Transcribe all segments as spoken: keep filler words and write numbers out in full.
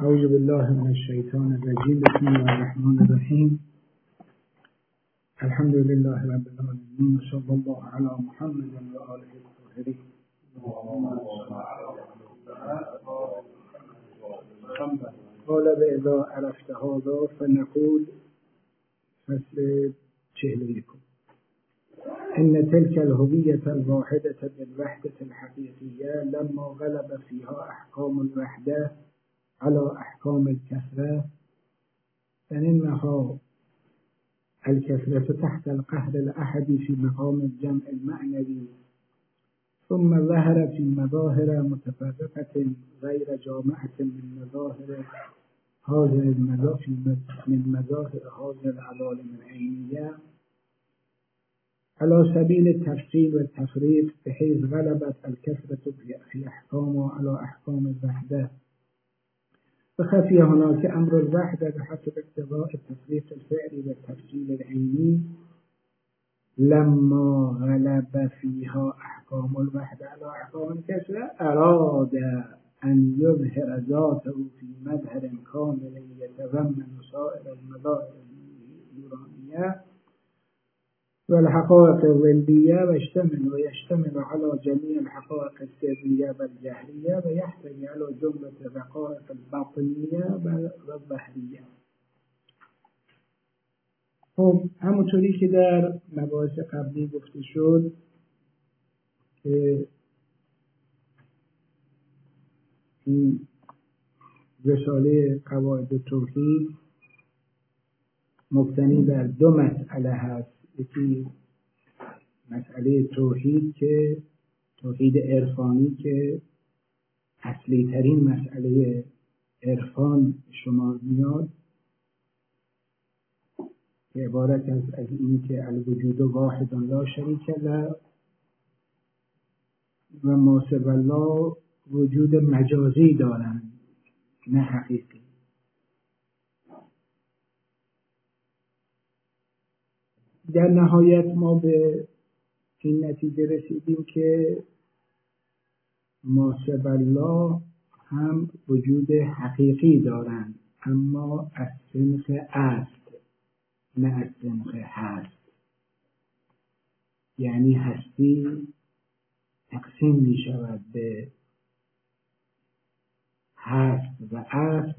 اعوذ بالله من الشیطان الرجیم. بسم الله الرحمن الرحیم. الحمد لله رب العالمین و صلی الله علی محمد و آله الطاهرین. قال اذا عرفت هذا فنقول فصل چهل و یکم. ان تلك الهوية الواحدة بالوحدة الحقيقية لما غلب فيها احكام الوحدة على احكام الكثرة فإنها الكثرة تحت القهر الأحدي في مقام الجمع المعنوي، ثم ظهر في مظاهر متفرقة غير جامعة من مظاهر هذه المظاهر من مظاهر هذه العوالم العينية على سبيل التفصيل والتفريق، بحيث غلبت الكثرة في أحكامها على أحكام الوحدة، فخفي هناك أمر الوحدة بحسب اقتضاء التفريق الفعلي والتفصيل العيني لما غلب فيها أحكام الوحدة على أحكام الكثرة. أراد أن يظهر ذاته في مظهر كامل يتضمن سائر المظاهر النورانية والحقائق الظلية، ويشتمل ويشتمل على جميع الحقائق السرية والجهرية، ويحتوي على جملة الحقائق الباطنية والظاهرية. خب همونطوری که در مباحث قبلی گفته شد که این رساله قواعد توحید مبتنی بر دو مسئله هست. یکی مسئله توحید که توحید عرفانی که اصلی ترین مسئله عرفان شمار میاد، که عبارت از از این که الوجود واحد لا شریک له و ما سوی الله وجود مجازی دارند نه حقیقی. در نهایت ما به این نتیجه رسیدیم که ما سوی الله هم وجود حقیقی دارند، اما از سنخ است نه از سنخ هست. یعنی هستی تقسیم می شود به هست و است،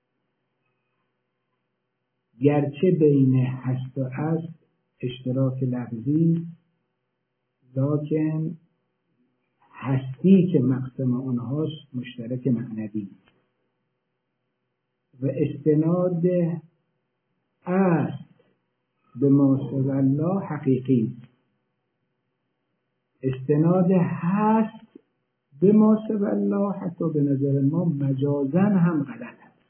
گرچه بین هست و است اشتراک لفظی، لکن هستی که مقسم آنهاست مشترک معنوی و استناد است به ما سوی الله حقیقی، استناد هست به ما سوی الله حتی به نظر ما مجازاً هم غلط است،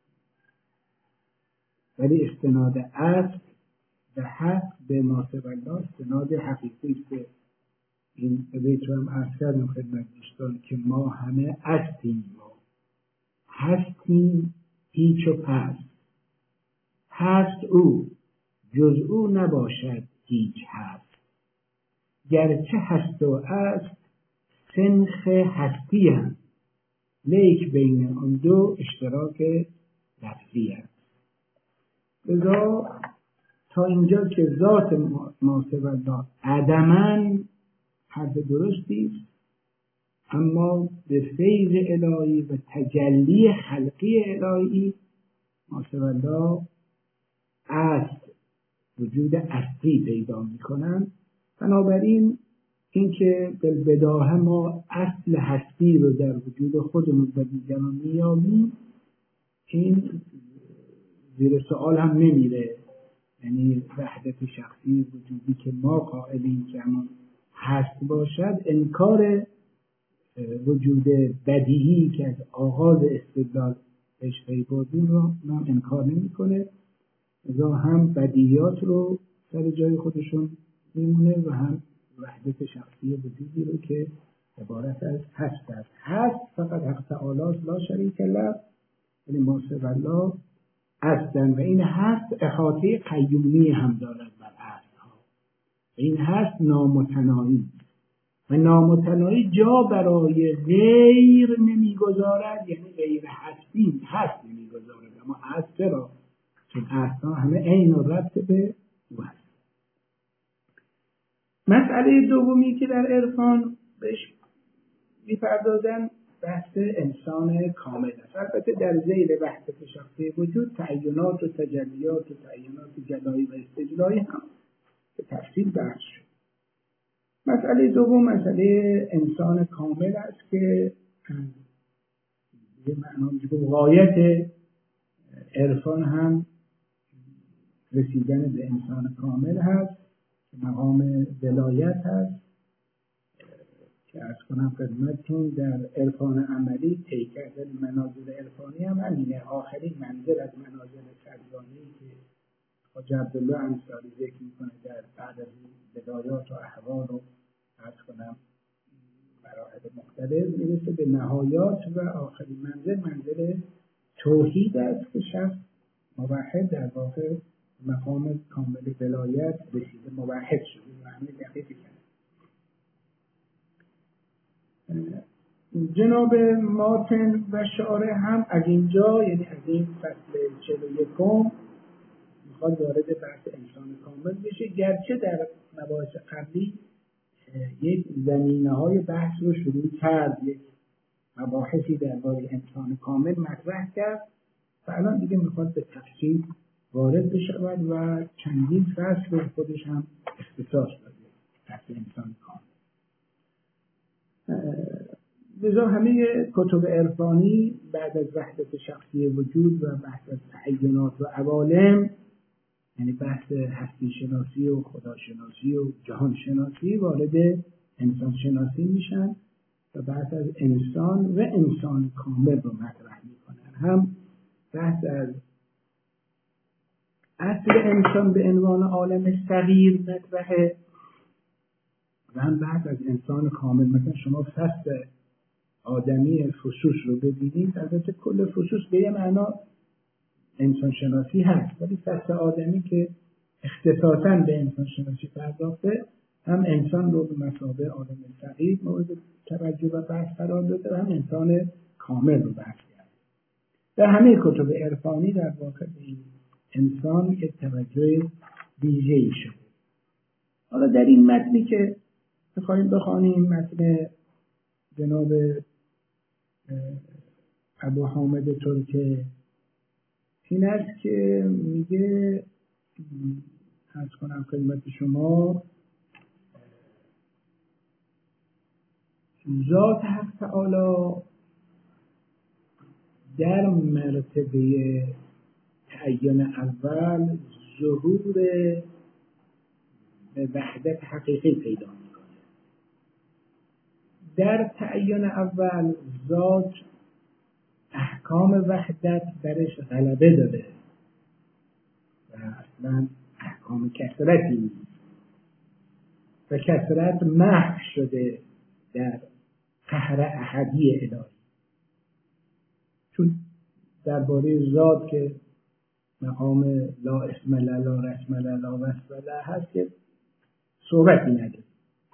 ولی استناد است به حق به ما سوی الله استناد حقیقی است. که این بیت رو هم عرض کردم خدمت دوستان که ما همه هستیم، ما هستیم هیچ و پس، هست او جز او نباشد هیچ هست، گرچه هست و است سنخ هستی هم، لیک بین آن دو اشتراک لفظی است. لذا تا اینجا که ذات ما سوی الله عدماً حرف درستی است، اما به فیض الهی و تجلی خلقی الهی ما سوی الله است، وجود اصلی پیدا می کنند. بنابراین اینکه بالبداهه ما اصل هستی رو در وجود خودمون و دیگران میابیم، این زیر سوال هم نمیره. یعنی وحدت شخصی وجودی که ما قائلیم که همون هست باشد، انکار وجود بدیهی که از آغاز استدلال بهش پی بردیم رو هم انکار نمی کنه. ازا هم بدیهیات رو سر جای خودشون میمونه و هم وحدت شخصی وجودی رو که عبارت از هست است. هست فقط حق تعالی لا شریک له، یعنی ما سوی الله هستن و این هست احاطه قیومی هم دارد بر هست ها. این هست نامتناهی، و نامتناهی جا برای غیر نمیگذارد، یعنی غیر هستی هست نمیگذارد، اما هست را چون هستها همه عین و ربط به او هست. مسئله دومی که در عرفان بهش میپردازن بحث انسان کامل است. البته در ذیل وحدت شخصی وجود تعینات و تجلیات و تعینات جلایی و استجلایی هم به تفصیل بحث شد. مسئله دوم مسئله انسان کامل است که به معنی غایت عرفان هم رسیدن به انسان کامل هست که مقام ولایت هست که از کنم خدمتتون در عرفان عملی طی کردن منازل عرفانی هم همینه. آخرین منزل از منازل صدگانه‌ای که حاج عبدالله انصاری ذکر میکنه در بعد از بدایات و احوال و از کنم مراحل مختلف میرسه به نهایات و آخرین منزل منزل توحید است که شخص موحد در واقع مقام کامل ولایت رسیده، موحد شده و همه دقیق کرده. جناب ماتن و شارع هم از اینجا، یعنی از این فصل چهل و یکم میخواد وارد بحث انسان کامل بشه، گرچه در مباحث قبلی یک زمینه های بحث رو شروع کرد، یک مباحثی درباره انسان کامل مطرح کرد و الان دیگه میخواد به تفصیل وارد بشود و چندین فصل به خودش هم اختصاص داده بحث انسان کامل. لذا همه کتب عرفانی بعد از وحدت شخصی وجود و بحث از تعینات و عوالم، یعنی بحث هستی شناسی و خداشناسی و جهان شناسی، وارد انسان شناسی میشن و بحث از انسان و انسان کامل رو مطرح میکنن. هم بحث از اصل انسان به عنوان عالم صغیر مطرحه و هم بحث از انسان کامل. مثلا شما فصل آدمی فصوص رو ببینید، البته کل فصوص به یه معنا انسان شناسی هست، ولی فصل آدمی که اختصاصاً به انسان شناسی پرداخته هم انسان رو به مثابه عالم صغیر مورد توجه و بحث قرار داده و هم انسان کامل رو بحث کرده. در همه کتب عرفانی در واقع این انسان یک توجه ویژه‌ای شده. حالا در این متنی که می‌خوایم بخوانیم، متن جناب ابو حامد ترک، این است که میگه عرض کنم خدمت شما ذات حق تعالی در مرتبه تعین اول ظهور به وحدت حقیقی پیدا میکنه. در تعین اول ذات احکام وحدت درش غلبه داره و اصلا احکام کثرتی نیست و کثرت محو شده در قهر احدی الهی. چون درباره ذات که مقام لا اسم لا لا رسم لا لا وصف لا هست که صحبتی نداره،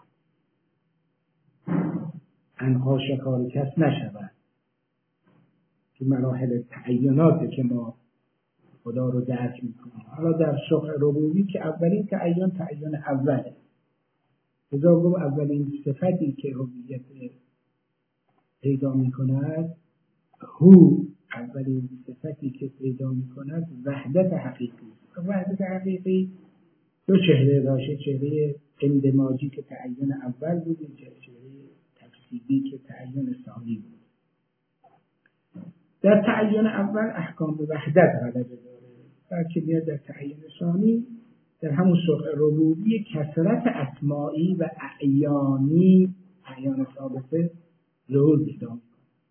انها شکار کس نشود. تو مراحل تعیناتی که ما خدا رو درک میکنیم، حالا در شرح ربوبی که اولین تعین تعین اوله، لذا گفت اولین صفتی که ربوبیت پیدا میکند هو، اولین صفتی که پیدا میکند وحدت حقیقی. وحدت حقیقی دو چهره داشته، چهره اندماجی که تعین اول بود، چهره تفصیلی که تعین ثانی بود. در تعین اول احکام وحدت غلبه داره، در که میاد در تعین ثانی در همون شرح ربوبی کثرت اسمائی و اعیانی، اعیان ثابته ظهور پیدا میکنه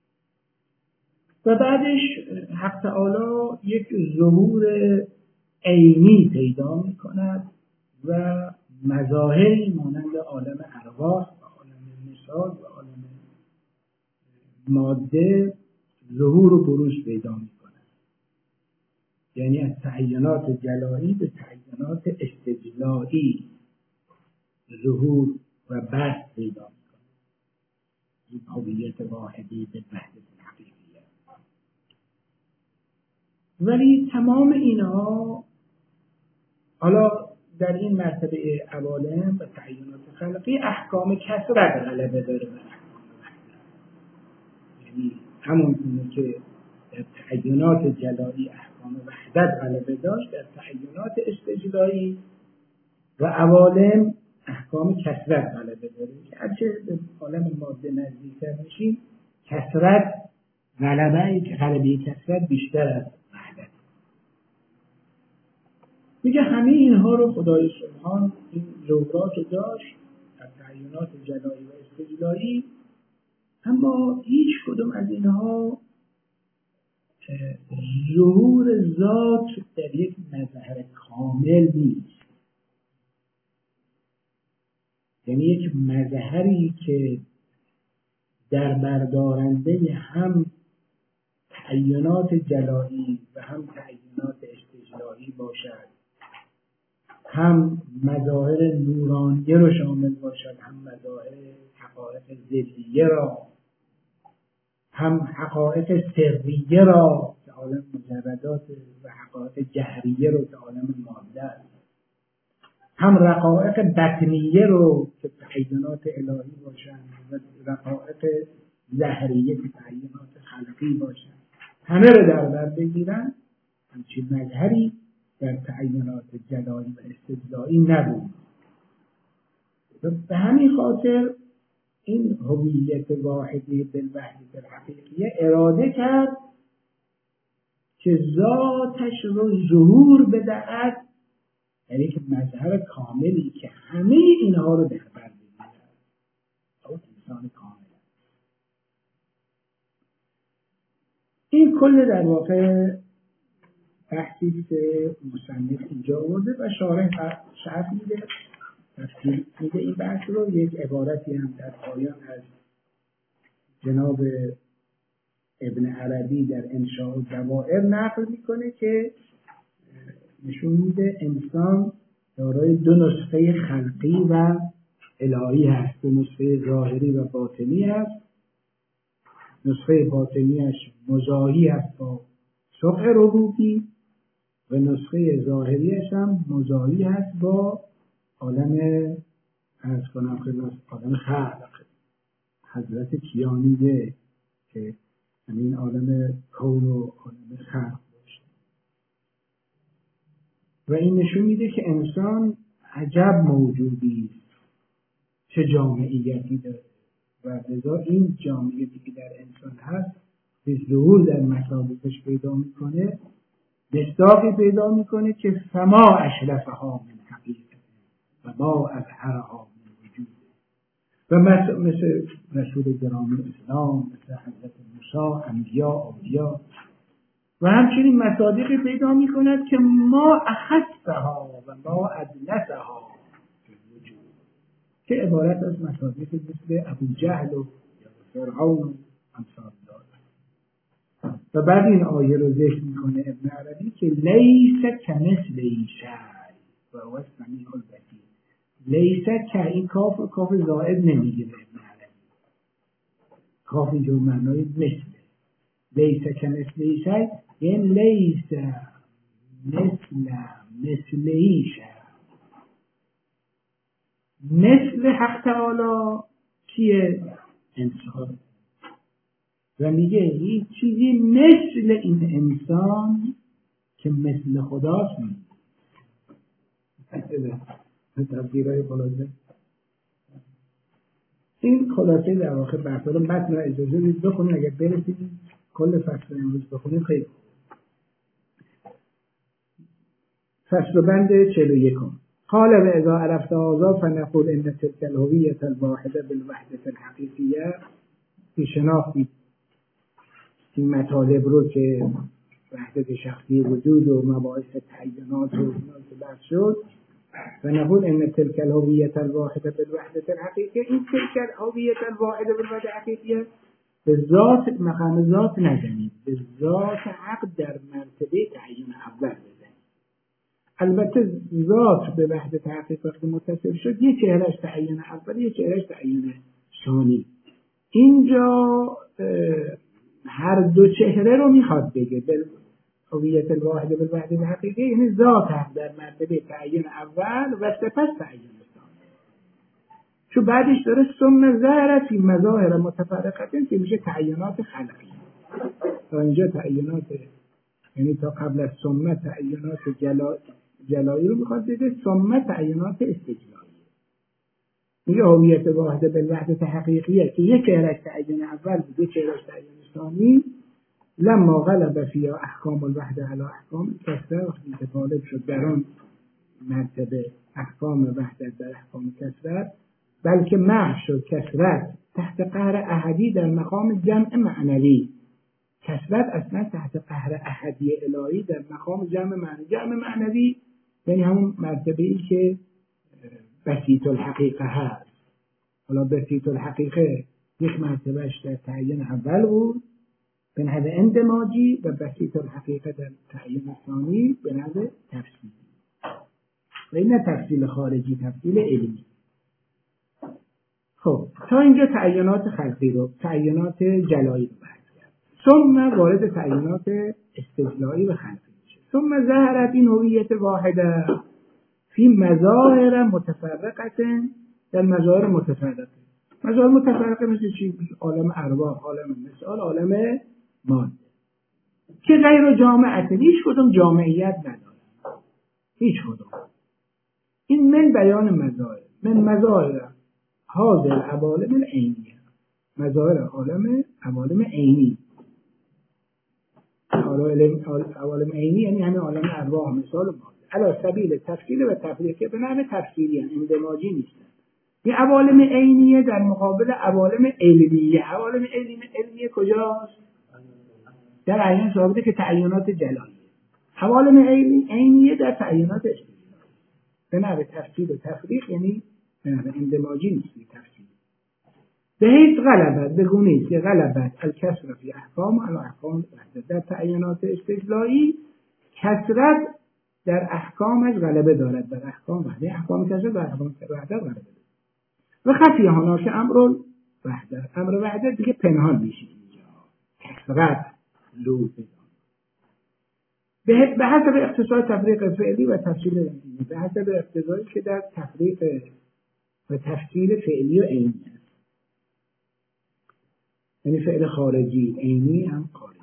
و بعدش حق تعالی یک ظهور عینی پیدا میکند و مظاهری مانند عالم ارواح و عالم نساج و عالم ماده ظهور و بروز پیدا میکند. یعنی از تعینات جلایی به تعینات استجلایی ظهور و بحث پیدا میکند. این هویت واحدی به وحدت حقیقیه. ولی تمام اینها حالا در این مرتبه عوالم و تعیینات خلقی احکام کثرت غلبه داره بر احکام وحدت. یعنی همون که در تعیینات جلایی احکام وحدت غلبه داشت، در تعیینات استجلایی و عوالم احکام کثرت غلبه داره. هرچه به عالم ماده نزدیکتر میشیم کثرت غلبه غلبه کثرت بیشتر از وحدت. میگه همه اینها رو خدای سبحان این جورات رو داشت در تعیینات جلایی و استجلایی، اما هیچ کدوم از اینها ظهور ذات در یک مظهر کامل نیست. یعنی یک مظهری که در بردارنده هم تعیینات جلایی و هم تعیینات استجلایی باشد، هم مظاهر نورانیه رو شامل باشد، هم مظاهر حقایق ذلیه را، هم حقایق سریه را که عالم مجردات و حقایق جهریه رو که عالم ماده است، هم رقائق بطنیه رو که تعیینات الهی باشند و رقائق ظاهریه که تعیینات خلقی باشند، همه رو در بر بگیرن. همچین مظهری در تعیینات جلایی و استجلایی نبود. به همین خاطر این هویت واحدی بالوحدت الحقیقیه اراده کرد که ذاتش رو ظهور بدهد، یعنی که مظهر کاملی که همه اینها رو در بر بگیرد. او انسان کامل. این کل در واقع بحثی که مصنف اینجا آورده و شارح شرح میده، تفصیل میده این بحث رو. یک عبارتی هم در پایان از جناب ابن عربی در انشاء الدوائر نقل میکنه که نشون میده انسان دارای دو نسخه خلقی و الهی هست، دو نسخه ظاهری و باطنی هست. نسخه باطنیش مزاحی هست با سبع ربوبی و نسخه ظاهریش هم مزاحی هست با عالم از کنم خدمت عالم خلق حضرت کیانیه که همین عالم کون و عالم خلق باشه. و این نشون میده که انسان عجب موجودی است، چه جامعیتی داره و لذا این جامعیتی که در انسان هست به ظهور در مطالبش پیدا میکنه، مصداقی پیدا میکنه که فما اشرفها من حقیقت و ما اظهرها من وجود. و مثل رسول گرامی اسلام، مثل حضرت موسی، انبیا، اولیاء و همچنین مصادیقی پیدا میکند که ما اخذتها و ما ادلتها وجود، که عبارت از مصادیقی مثل ابو جهل و فرعون و امثال داره. و بعد این آیه رو ذکر میکنه ابن عربی که لیس کمثله شیء و هو السمیع البصیر. لیس که این کاف کاف زائد نمیگیره ابن عربی، کاف اینجا معنای مثل. لیس کمثله شیء یعنی لیس مثل مثله شیء. مثل حق تعالی کیه؟ انسان. و میگه هیچ چیزی مثل این انسان که مثل خداست نیست. تفسیرهای خلاصه این خلاصه در واقع بحث رو متن را اجازه بدید بخونید. اگر برسید کل فصل امروز بخونید خیلی. فصل بند چهل و یکم. قال و اذا عرفت هذا فنقول ان تلك الهویة الواحده بالوحدة الحقیقیه. که شناختید این مطالب رو که وحدت شخصی وجود و مباحث تعیینات و بحث شد، و نقول ان تلك الهویة الواحده بالوحدة الحقیقیه. این تلك الهویة الواحده بالوحدة الحقیقیه به ذات مقام ذات نزنید، به ذات حق در مرتبه تعیین اول بزنید. البته ذات به وحدت حقیقت وقتی متصل شد یه چهرهش تعیین اول، یه چهرهش تعیین ثانی. اینجا هر دو چهره رو میخواد بگه. هویت الواحد بالوحدة الحقیقی یعنی ذات هم در مرتبه تعیین اول و سپس تعیین ثانی. چون بعدش داره ثم ظهر فی مظاهر متفرقه که میشه تعیینات خلقی. تا اینجا تعیینات، یعنی تا قبل از ثم تعیینات جلا جلایی رو میخواد بگه، ثم تعیینات استجلایی. میگه هویت واحد بالوحدة حقیقیه که یک چهرش تعیین اول بود، یک چهرش تعیین ثانی. لما غلب فيها احکام الوحده علی احکام کثرت، وقتی که غالب شد در آن مرتبه احکام وحدت در احکام کثرت، بلکه محو شد کثرت تحت قهر احدی در مقام جمع معنوی. کثرت اصلا تحت قهر احدی الهی در مقام جمع معنوی. جمع معنوی یعنی همون مرتبه‌ای که بسیط الحقیقه هست. حالا بسیط الحقیقه یک مرتبهش در تعیین اول بود به نحو اندماجی و بسیط الحقیقه در تعیین ثانی به نحو تفصیلی. و این نه تفصیل خارجی، تفصیل علمی. خب تا اینجا تعیینات خلقی رو، تعیینات جلایی رو بحث کرد. ثم وارد تعیینات استجلایی و خلقی میشه. ثم ظهرت این هویت واحده فی مظاهر متفرقه، در مظاهر متفرقه. مظاهر متفرقه مثل چی؟ عالم ارواح، عالم مثال، عالم ماده که غیر جامعه، هیچ کدوم جامعیت نداره، هیچ کدوم. این من بیان مظاهر، من مظاهر حاضر عوالم العینیه، مظاهر عالم عوالم عینی. عوالم عینی یعنی همه عالم ارواح، مثال و ماده. علی سبیل تفصیل و تفریق به نحو تفصیلی، اندماجی نیستن. این عوالم عینیه در مقابل عوالم علمیه. عوالم علمیه کجاست؟ در عین ثابته که تعیینات جلایی. عوالم عینیه در تعیینات استجلایی. به نحو تفصیل و تفریق یعنی به نحو اندماجی نیست، تفصیل. به هیچ غلبت، به گونه است که غلبت الکسر فی احکام علی احکام وحدت. در تعیینات استجلایی کسرت در احکامش غلبه دارد بر احکام وحدت. احکام کسرت در احکام وحدت غلبه دارد. و خفی هناک امر وحدت، امر وحدت دیگه پنهان میشه اینجا. کسرت لوز به به حسب اختصاص تفریق فعلی و تفصیل علمی، به حسب اقتضایی که در تفریق و تفصیل فعلی و عینی است. یعنی فعل خارجی، عینی هم خارجی.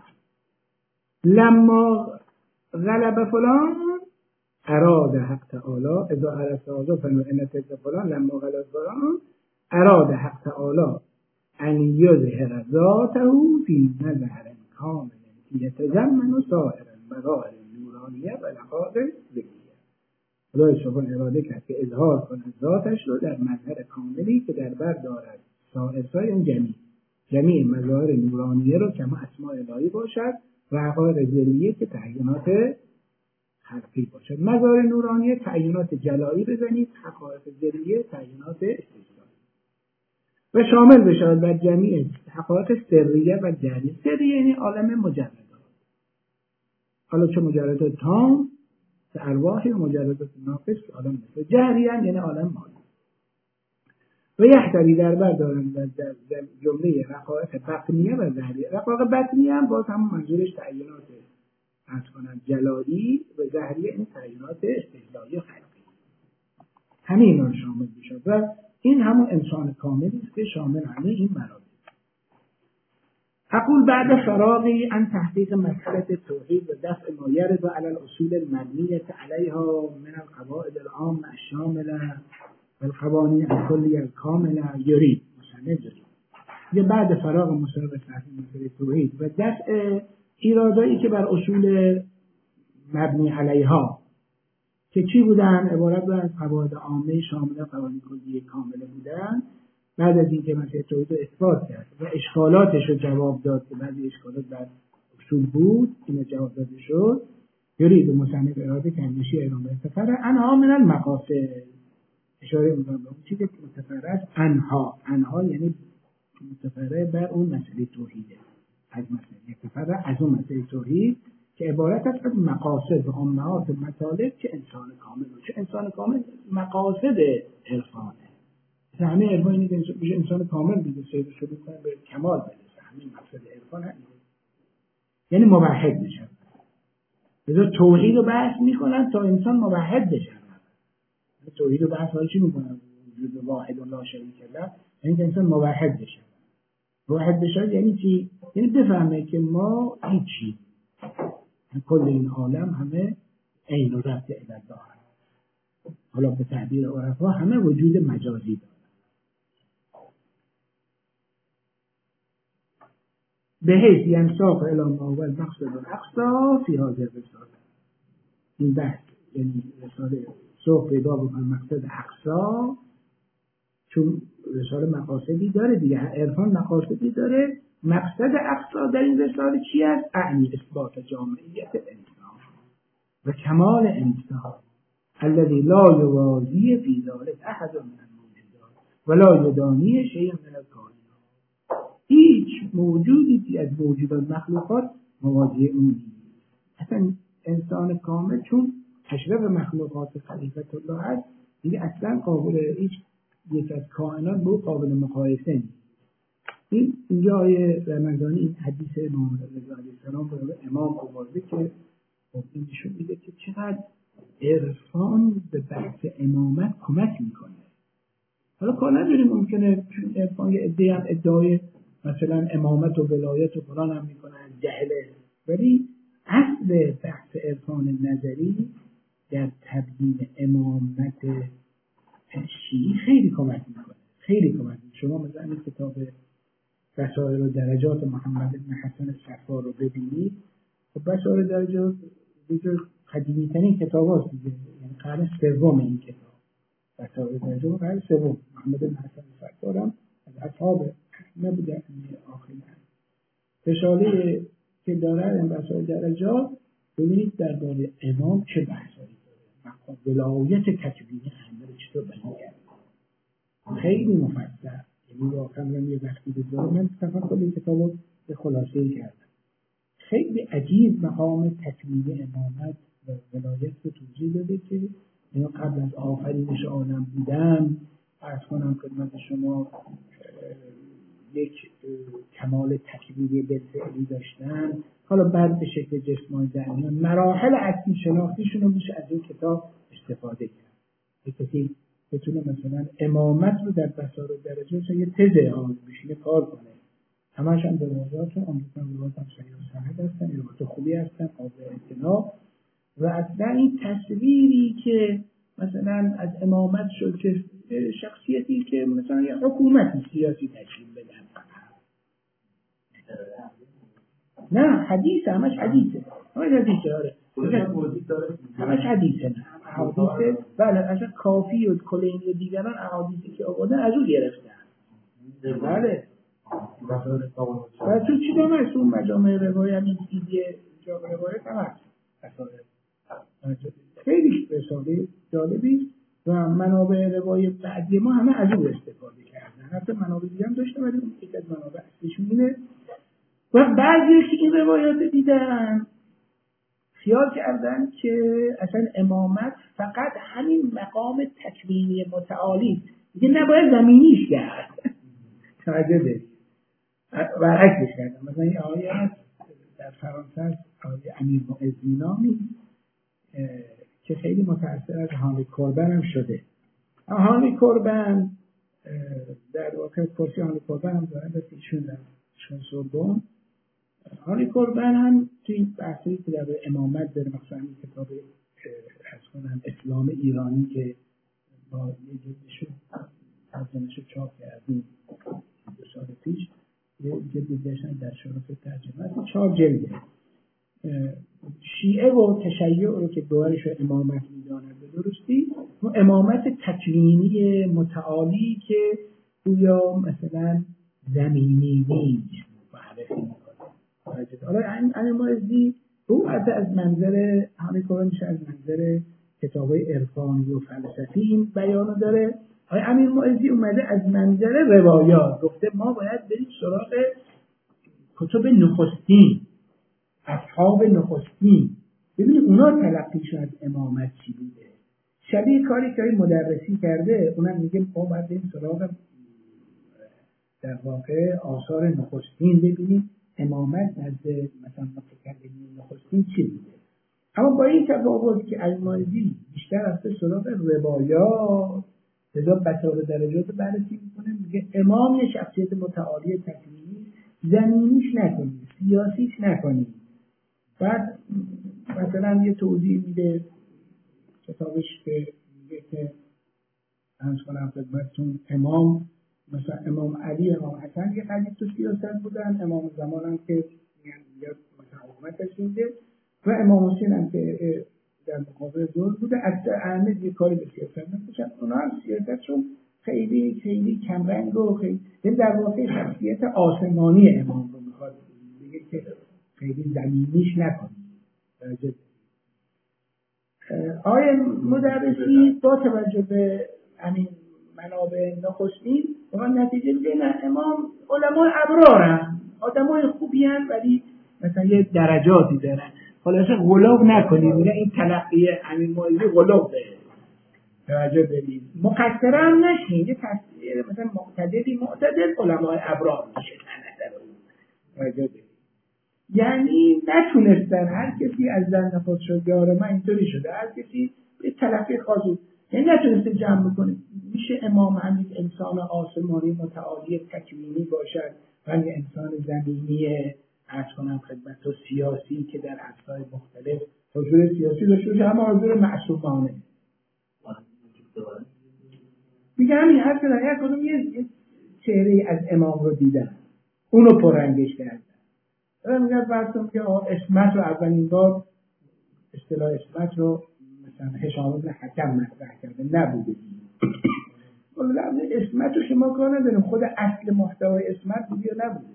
لما غلب فلان اراد حق تعالی اذا عرفت هذا فان فلان لما غلب فلان اراد حق تعالی ان یظهر ذاته فی مظهر کامل یتضمن سائر المظاهر النورانیه و الحقائق ذکریه. خدای سبحانه اراده کرد که اظهار کند ذاتش رو در مظهر کاملی که در بر دارد سائر سایر جمیع جمیع مظاهر نورانیه رو که ما اسماء الهی باشد و حقایق ذریه که تعیینات خلقی باشد. مظاهر نورانیه تعیینات جلایی بزنید، حقایق ذریه تعیینات استجلایی و شامل بشود بر جمیع حقایق سریه و جریه. سریه یعنی عالم مجردات، حالا چه مجردات تام که ارواح و مجردات ناقص که عالم مثل جریه یعنی عالم مادی. و یحتوی در بر دارند در جمله حقایق بطنیه و ظاهریه. حقایق بطنیه هم باز هم منظورش تعیینات از کنند جلایی و ظاهریه این تعیینات استجلایی خلقی. همین اینا شامل میشد و این همون انسان کاملی است که شامل همه این مراتب. اقول بعد فراغی عن تحقیق مسئله توحید و دفع ما یرد علی الاصول المبنیه علیها من القواعد العامه الشامله و القوانین الکلیه الکامله یرید مصنف یرید. یه بعد فراغ مصنف تحقیق مسئله توحید و دفع ایرادایی که بر اصول مبنی علیها که چی بودن؟ عبارت بودن از قواعد عامه شامله قوانین کلیه کامله بودن. بعد از اینکه مسئله توحید رو اثبات کرد و اشکالاتش رو جواب داد که بعضی اشکالات بر اصول بود، این جواب داده شد، یرید مصنف اراده که اندیشه اعلام به استفاده انها من المقاصد، اشاره می‌کنم به اون چیزی که متفرع از انها. انها یعنی متفرع بر اون مسئله توحیده، از مسئله متفرع از اون مسئله توحید که عبارت است از مقاصد و امهات مطالب که انسان کامل باشه. انسان کامل مقاصد عرفانه، همه عرفان اینه که انسان, انسان کامل دیگه سیر شروع کنه به کمال برسه. همین مقصد عرفان همینه، یعنی موحد بشه. لذا توحید رو بحث میکنن تا انسان موحد بشه. توحید رو بحث های چی میکنن؟ وجود واحد و لا شریک له، یعنی که انسان موحد بشه. موحد بشه یعنی چی؟ یعنی بفهمه که ما هیچی، کل این عالم همه عین و ربط الله هست. حالا به تعبیر عرفا همه وجود مجازی داره. به حیث ینساق الی ما هو المقصد الاقصی فی هذه الرساله. این بحث یعنی رساله سوق پیدا بکنه مقصد اقصی، چون رساله مقاصدی داره دیگه، عرفان مقاصدی داره. مقصد اقصی در این رساله چی است؟ اعنی اثبات جامعیت انسان و کمال انسان الذي لا یوازی فی ذلک احد من الموجودات ولا یدانی شیء من الکائنات. هیچ موجودی که از موجودات مخلوقات موازی اون نیست. اصلا انسان کامل چون اشرف مخلوقات خلیفت الله هست دیگه، اصلا قابل هیچ یک از کائنات به قابل مقایسه نیست. این اینجا آیه رمضانی این حدیث امام رضا علیه السلام رو امام آورده که خب این نشون میده که چقدر عرفان به بحث امامت کمک میکنه. حالا کار نداریم ممکنه چون عرفان یه ادعای هم ادعای مثلا امامت و ولایت و فلان هم میکنن جهله، ولی اصل بحث عرفان نظری در تبیین امامت شیعی خیلی کمک میکنه، خیلی کمک میکنه. شما مثلا این کتاب بصائر و درجات محمد بن حسن صفار رو ببینید، خب بصائر و درجات دیگه قدیمی ترین کتاب هاست دیگه، یعنی قرن سوم این کتاب. بصائر و درجات قرن سوم محمد بن حسن صفار هم از اصحاب نبوده آخرین رساله که داره این بصائر و درجات. ببینید درباره امام چه بحثایی داره، مقام ولایت تکوینی همه رو چطور بیان کرده، خیلی مفصل. یعنی واقعا من یه وقتی بذارم من تفکر این کتاب رو به خلاصه کردم. خیلی عجیب مقام تکوینی امامت و ولایت رو توضیح داده که اینا قبل از آفرینش عالم بودن. عرض کنم خدمت شما یک کمال تکوینی بالفعلی داشتن، حالا بعد به شکل جسمانی در میان. مراحل اصلی شناختیشون رو میشه از این کتاب استفاده کرد. کسی بتونه مثلا امامت رو در بصائر و درجات یه تزه آن بشینه کار کنه، همش هم به روایات آمریکا روایات هم صحیح و سند هستن، روایات خوبی هستن قابل اعتنا. و اصلا این تصویری که مثلا از امامت شد که شخصیتی که مثلا یه حکومت سیاسی تشکیل بدن، نه حدیث همش حدیثه همش حدیثه آره همش حدیثه نه حدیثه. بله اصلا کافی و کلینی و دیگران احادیثی که آوردن از اون گرفتن. بله و تو چی دامه از اون مجامع روایت این سیدیه جامع روایت هم هست. خیلی رساله جالبی و منابع روایت بعدی ما همه از اون استفاده کردن. حتی منابع دیگه هم داشته ولی اون یک از منابع اصلیشون اینه. و بعضی که این روایات دیدن خیال کردن که اصلا امامت فقط همین مقام تکوینی متعالی دیگه نباید زمینیش کرد. توجه دارید برعکسش کردن. مثلا این آیه هست در فرانسه هست آیه امیر معزی نامی که خیلی متأثر از هانری کوربن هم شده. هانری کوربن در واقع کرسی هانری کوربن هم دارن دست ایشون در ایشون سوربن. هانری کوربن هم توی بحثی که در امامت داره، مثلا این کتاب از کنم اسلام ایرانی که با یه جلدشو ترجمه‌شو چاپ کردیم دو سال پیش، یه جلد داشتن در شرف ترجمه چهار جلده. شیعه و تشیع رو که دورش رو امامت میداند به درستی، اون امامت تکوینی متعالی که گویا مثلا زمینی نیست معرفی میکنه. حالا امیر معزی او حتی از منظر همه کار میشه از منظر کتابای عرفانی و فلسفی این بیانو داره. آیا امیر معزی اومده از منظر روایات گفته ما باید بریم سراغ کتب نخستین، اصحاب نخستین، ببینید اونا تلقیشون از امامت چی بوده، شبیه کاری که مدرسی کرده، اونم میگه ما باید این سراغ در واقع آثار نخستین ببینیم امامت نزد مثلا متکلمین نخستین چی بوده. اما با این تفاوت که المازی بیشتر رفته سراغ روایات، لذا بطور درجات بررسی میکنه، میگه امام یه شخصیت متعالی تکوینی، زمینیش نکنید، سیاسیش نکنید. بعد مثلا یه توضیح میده کتابش که میگه که از کنم خدمتتون امام مثلا امام علی، امام حسن یه قدیم تو سیاست بودن، امام زمان هم که میگه مثلا حکومت داشتیده و امام حسین هم که در مقابل دور بوده. اکثر اهمیت یه کاری به سیاست نمیشن، اونا هم سیاستشون خیلی خیلی کمرنگ و خیلی در واقع شخصیت آسمانی امام رو میخواد میگه که خیلی زمینیش نکنید. آیه مدرسی با توجه به همین منابع نخستین واقعا نتیجه میده نه امام علمای ابرارن، آدمای خوبی هن، ولی مثلا یه درجاتی دارن. خلاصه غلوب نکنید، میگه این تلقی همین موضوع غلوب ده توجه بدید، مقصر هم نشین، یه تصویر مثلا معتدلی معتدل علمای ابرار میشه نظر اون توجه بدید. یعنی نتونستن، هر کسی از زن خود شد یاره من اینطوری شده، هر کسی به تلقی خاصی یعنی نتونسته جمع بکنه. میشه امام همین انسان آسمانی متعالی تکوینی باشد و یه انسان زمینی عرض کنم خدمت و سیاسی که در عصرهای مختلف حضور سیاسی داشته باشه، اما حضور معصومانه. میگه همین هر که در یک کدوم یه چهره از امام رو دیدن، اونو پررنگش کردن. دارم میگه برسیم که اسمت رو اولین بار اصطلاح اسمت رو مثلا هشام بن حکم مطرح کرده، نبوده ولی اسمت رو شما کار نداریم، خود اصل محتوای اسمت بوده یا نبوده.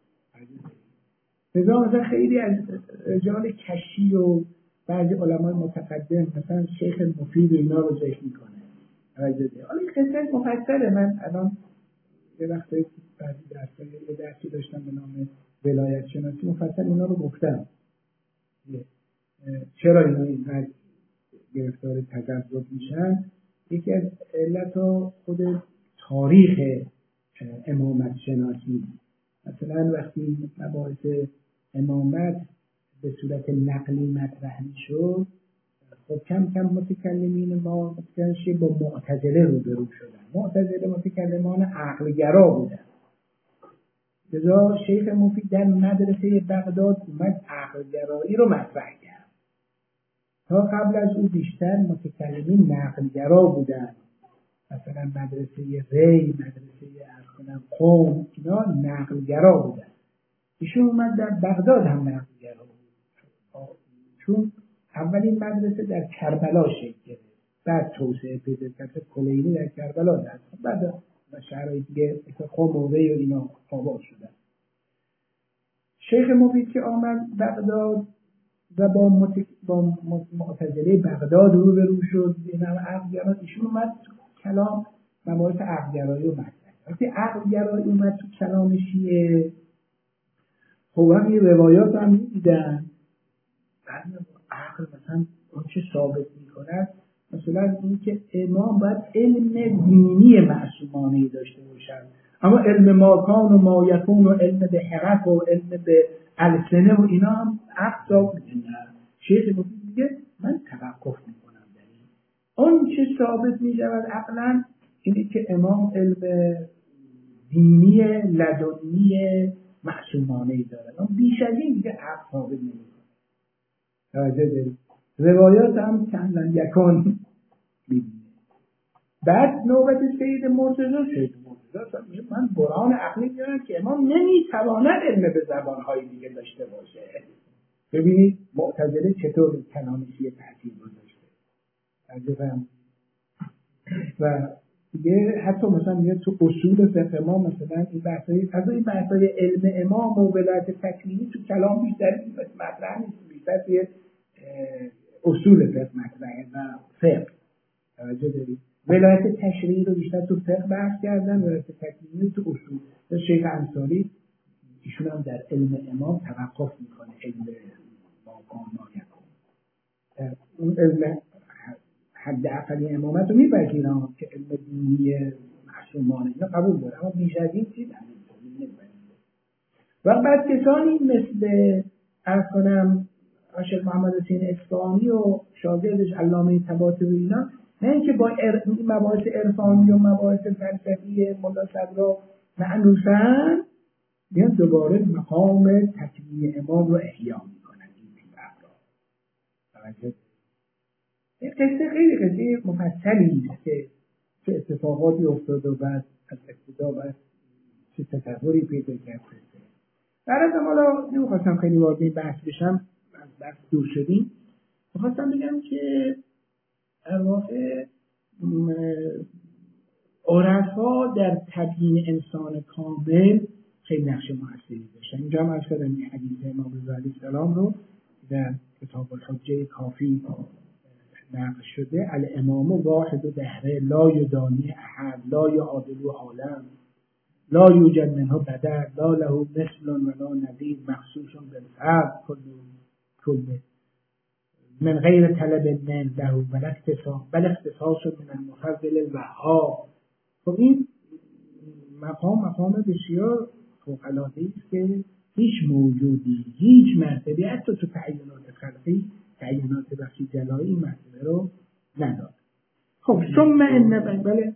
لذا مثلا خیلی از رجال کشی و بعضی علمای متقدم مثلا شیخ مفید و اینا رو ذکر میکنه. حالا این قصه مفصله، من الان یه وقتی بعضی درسای یه درسی داشتم به نام ولایت شناسی مفصل اینا رو گفتم. چرا اینا اینقدر گرفتار تذبذب میشن؟ یکی از علتها خود تاریخ امامت شناسی. مثلا وقتی مباحث امامت به صورت نقلی مطرح میشد، خب کم کم متکلمین ما متکلمین با معتزله روبرو شدن. معتزله متکلمان عقلگرا بودن. لذا شیخ مفید در مدرسه بغداد اومد عقلگرایی رو مطرح کرد. تا قبل از او بیشتر متکلمین نقلگرا بودن. مثلا مدرسه ری، مدرسه ارکنم قوم، اینا نقلگرا بودن. ایشون اومد در بغداد هم نقلگرا بود، چون اولین مدرسه در کربلا شکل گرفت، بعد توسعه پیدا کرد. کلینی در کربلا در بعد شهرهای دیگه مثل قم و ری و اینا آباد شدن. شیخ مفید که آمد بغداد و با, مت... با معتزله بغداد رو به رو شد، این هم عقلگرا، ایشون اومد کلام مباحث عقلگرایی رو مطرح کرد. وقتی عقلگرایی اومد تو کلام شیعه، خب هم این روایات هم میدیدن، بعد عقل مثلا اون چه ثابت میکند، مثلا این که امام باید علم دینی معصومانه داشته باشد، اما علم ماکان و مایکون و علم به حرف و علم به السنه و اینا هم عقل ثابت میکنه. شیخ مفید میگه من توقف میکنم در این. اون چه ثابت میشود عقلا اینه که امام علم دینی لدنی معصومانه داره، اما بیش از این دیگه عقل ثابت نمیکنه. توجه دارید؟ روایات هم کندن یکان میبینه. بعد نوبت سید مرتضی سید مرتضی میگه من برهان عقلی میارم که امام نمیتواند علم به زبانهای دیگه داشته باشه. ببینید معتزله چطور کلامشی تأثیر گذاشته. عجبم. و دیگه حتی مثلا میگه تو اصول فقه ما مثلا این بحثای از این بحثای علم امام و ولایت تکوینی تو کلام بیشتر مطرح نیست، بیشتر توی اصول فقه مطرحه و فقه. توجه دارید؟ ولایت تشریعی رو بیشتر تو فقه بحث کردن، ولایت تکوینی تو اصول. شیخ انصاری ایشون هم در علم امام توقف میکنه، علم ماکان مایکون. اون علم حد اقلی امامت رو میپذیرم که علم دینی معصومانه اینو قبول داره، اما بیش از این چیز و بعد کسانی مثل عرض کنم عاشق محمد حسین اصفهانی و شاگردش علامه طباطبایی اینا، نه اینکه با ار... مباحث عرفانی و مباحث فلسفی ملا صدرا معنوسن، میان دوباره مقام تکوین امام رو احیا میکنن. این افراد این قصه خیلی قصه مفصلی است که چه اتفاقاتی افتاد و بعد از ابتدا بعد چه تطوری پیدا کرد. در از حالا نمیخواستم خیلی وارد این بحث بشم، از بحث دور شدیم. میخواستم بگم که در واقع عرفا در تبیین انسان کامل خیلی نقش موثری داشتن. اینجا هم از کردم این حدیث امام رضا علیه السلام رو در کتاب الحجه کافی نقل شده: الامام واحد و دهره لا یدانی احد لا یعادل عالم لا یوجد منه بدل لا له مثل ولا نظیر مخصوص بالفرد کل کل من غیر طلب من له بل اختصاص بل اختصاص من المفضل الوهاب. خب این مقام مقام بسیار فوق‌العاده است که هیچ موجودی هیچ مرتبه حتی تو تعیینات خلقی تعیینات بخشی جلایی این مرتبه رو نداره. خب ثم ان بله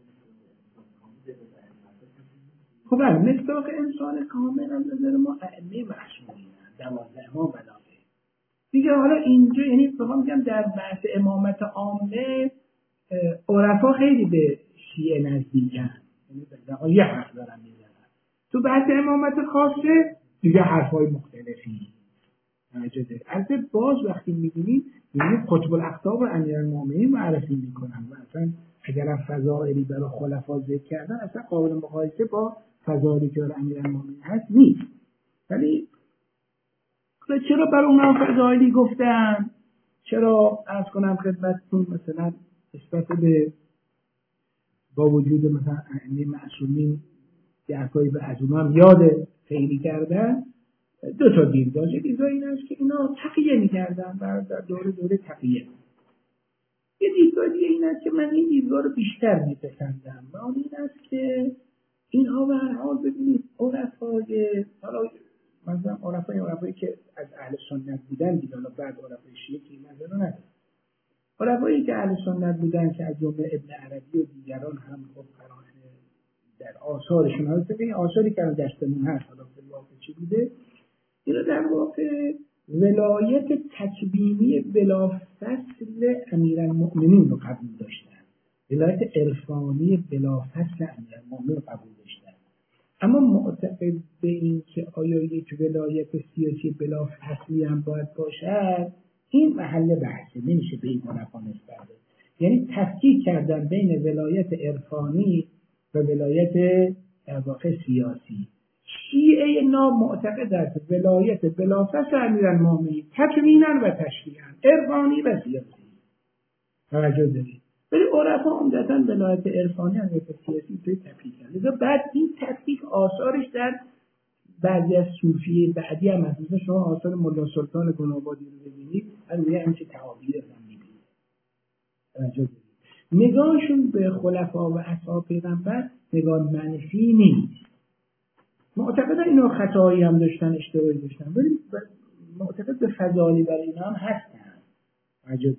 خب بله مصداق انسان کامل هم نظر ما ائمه معصومین دوازده امام بلاغه دیگه. حالا اینجا یعنی بخوام بگم در بحث امامت عامه عرفا خیلی به شیعه نزدیکن، یعنی یه حرف دارن میزنن. تو بحث امامت خاصه دیگه حرفای مختلفی نجده. البته باز وقتی میبینیم یعنی قطب الاقطاب و امیرالمومنین معرفی میکنن و اصلا اگر فضائلی برای خلفا ذکر کردن اصلا قابل مقایسه با فضائلی که برای امیرالمومنین هست نیست. ولی چرا برای اونها فضائلی گفتن؟ چرا عرض کنم خدمتتون مثلا نسبت به با وجود مثلا ائمه معصومین درکایی به از اونها هم یاد خیلی کردن؟ دو تا دید داشت. یکی این است که اینا تقیه میکردن و در دوره دوره تقیه. یه دیدگاه دیگه این است که من این دیدگاه رو بیشتر میپسندم و اون این است که اینها به هر حال ببینید عرفای حالا مثلا عرفای عرفایی که از اهل سنت بودن دیگه، حالا بعد عرفای شیعه که نظر رو نداره، عرفایی که اهل سنت بودن که از جمله ابن عربی و دیگران هم خب قرار در آثارشون هست که این آثاری که از دستمون هست حالا به واقع چی بوده، اینا در واقع ولایت تکوینی بلافصل امیرالمؤمنین رو قبول داشتن، ولایت عرفانی بلافصل امیرالمؤمنین رو قبول داشتن. اما معتقد به این که آیا یک ولایت سیاسی بلافصلی هم باید باشد، این محل بحثه، نمیشه به این عرفا نسبت داد. یعنی تفکیک کردن بین ولایت عرفانی و ولایت در واقع سیاسی. شیعه نام معتقد است ولایت بلافصل امیرالمومنین تکوینا و تشریعا عرفانی و سیاسی. توجه دارید. ولی عرفا عمدتاً ولایت عرفانی و سیاسی توی تفکیک کردن. بعد این تفکیک آثارش در بعضی از صوفیه بعدی هم هست. مثلا شما آثار ملا سلطان گنابادی رو ببینید، از روی همچه تعابیر هم میبینید. توجه دارید. نگاهشون به خلفا و اصحاب پیغمبر نگاه منفی نیست. معتقد اینو خطایی هم داشتن، اشتباهی داشتن، ولی معتقد به فضائلی برای اینا هم هستن. عجب.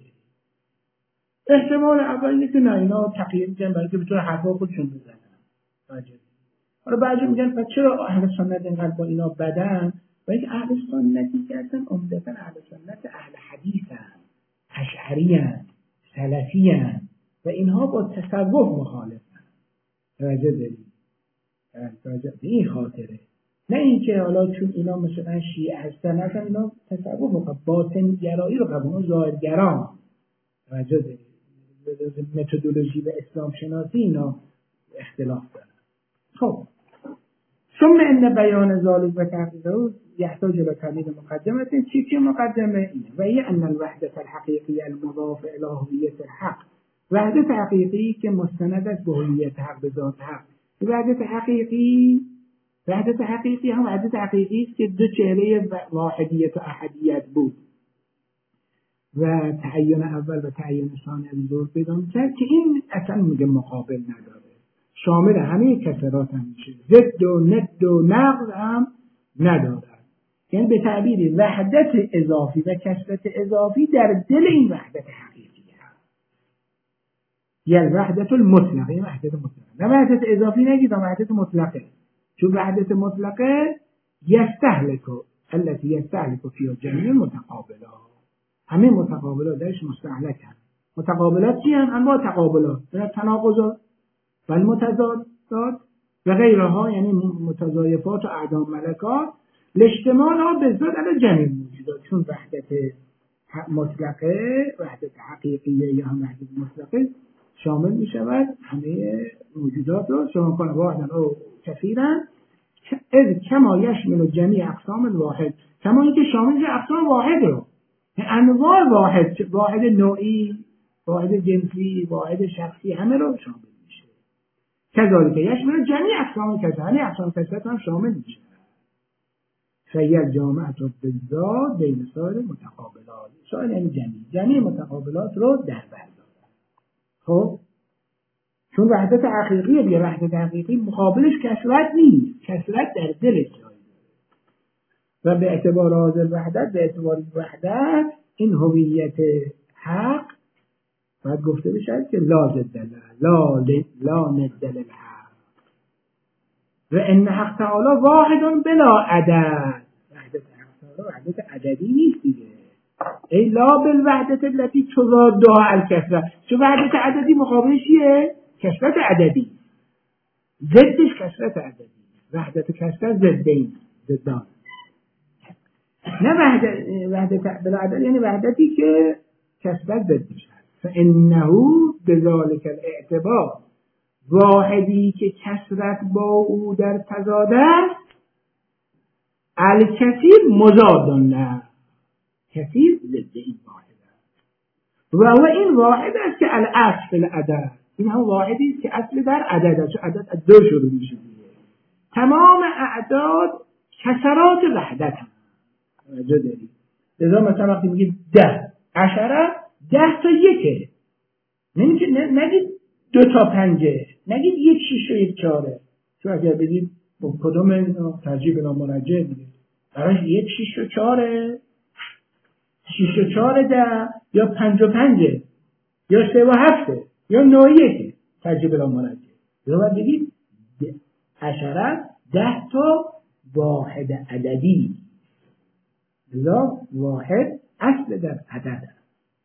احتمال اول اینه که نه اینا تقیه میکنن برای که بطور حرفا خودشون بزنن. عجب. حالا بعضی میگن پس چرا اهل سنت اینقدر با اینا بدن؟ و اینکه اهل سنتی که هستن عمدتاً اهل سنت اهل حدیثن، اشعریان، سلفیان و اینها با تصوف مخالفن. توجه دارید. توجه به این خاطره، نه اینکه حالا چون اینا مثلا شیعه هستن اصلا اینا تصوف و باطن گرایی رو قبول ظاهرگران. توجه دارید. متدولوژی و اسلام شناسی اینا اختلاف دارن. خب ثم ان بیان ذلک و تحقیقه یحتاج به تمهید مقدمه. چی چی مقدمه اینه؟ و هي ان الوحدة الحقیقیه المضاف الی هویت الحق، وحدت حقیقی که مستند است به هویت حق، به ذات حق. وحدت حقیقی وحدت حقیقی هم وحدت حقیقی است که دو چهره واحدیت و احدیت بود و تعین اول و تعین ثانی از ظهر پیدا میکرد که این اصلا میگه مقابل نداره، شامل همه کسرات هم میشه، ضد و ند و نقض هم نداره. یعنی به تعبیری وحدت اضافی و کسرت اضافی در دل این وحدت حقیقی هست. یعنی وحدت المطلقه، یعنی وحدت مطلقه، نه وحدت اضافی نگید، وحدت مطلقه. چون وحدت مطلقه یستهلک التي یستهلک فیها جمیع متقابلات، همه متقابلات درش مستهلک هست. متقابلات چی هم؟ انواع تقابلات، در تناقضات و المتضادات و غیرها، یعنی متضایفات و اعدام ملکات، الاجتماع ها به ذات علی جمیع موجودات. چون وحدت مطلقه، وحدت حقیقیه یا هم وحدت مطلقه شامل می شود همه موجودات رو، سواء کان واحدا او کثیرا، اذ کما یشمل جمیع اقسام الواحد، کما اینکه شامل اقسام واحد رو، انواع واحد، واحد نوعی، واحد جنسی، واحد شخصی، همه رو شامل میشه. کذالک یشمل جمیع اقسام کثرت، همه اقسام کثرت هم شامل میشه. فیل جامعه بالذات بین سایر متقابلات، سایر یعنی جمیع، جمیع متقابلات رو در بر داره. خب چون وحدت حقیقیه دیگه، وحدت حقیقی مقابلش کثرت نیست، کثرت در دلش جای داره. و به اعتبار حاضر وحدت، به اعتبار وحدت این هویت حق باید گفته بشه که لا ضد له، لا لا ند للحق، و ان حق تعالی واحد بلا عدد. وحدت حق تعالی وحدت عددی نیست دیگه. ای لا بالوحدت التي تضادها الکثرت، چون وحدت عددی مقابلش چیه؟ کثرت عددی، ضدش کثرت عددی. وحدت کثرت ضدین، ضدان. نه وحدت وحدت بلا عدد یعنی وحدتی که کثرت ضدش هست. فانه بذلک الاعتبار، واحدی که کثرت با او در تضاد است، الکثیر مضاد له، کثیر ضد این واحد است. و هو این واحد است که الاصل فی العدد، این هم واحدی است که اصل در عدد است، عدد از دو شروع میشه. تمام اعداد کسرات وحدت هم توجه دارید. لذا مثلا وقتی میگید ده عشره، ده تا یکه، نمیشه نگید دو تا پنجه، نگید یک شیش و یک چاره، چون اگر بگید کدوم ترجیح بلا مرجع بگید براش یک شیش و چاره، شیش و چاره ده، یا پنج و پنجه، یا سه و هفته، یا نو یکه، ترجیح بلا مرجع. لذا باید بگید عشره ده تا واحد عددی. لذا واحد اصل در عدد است.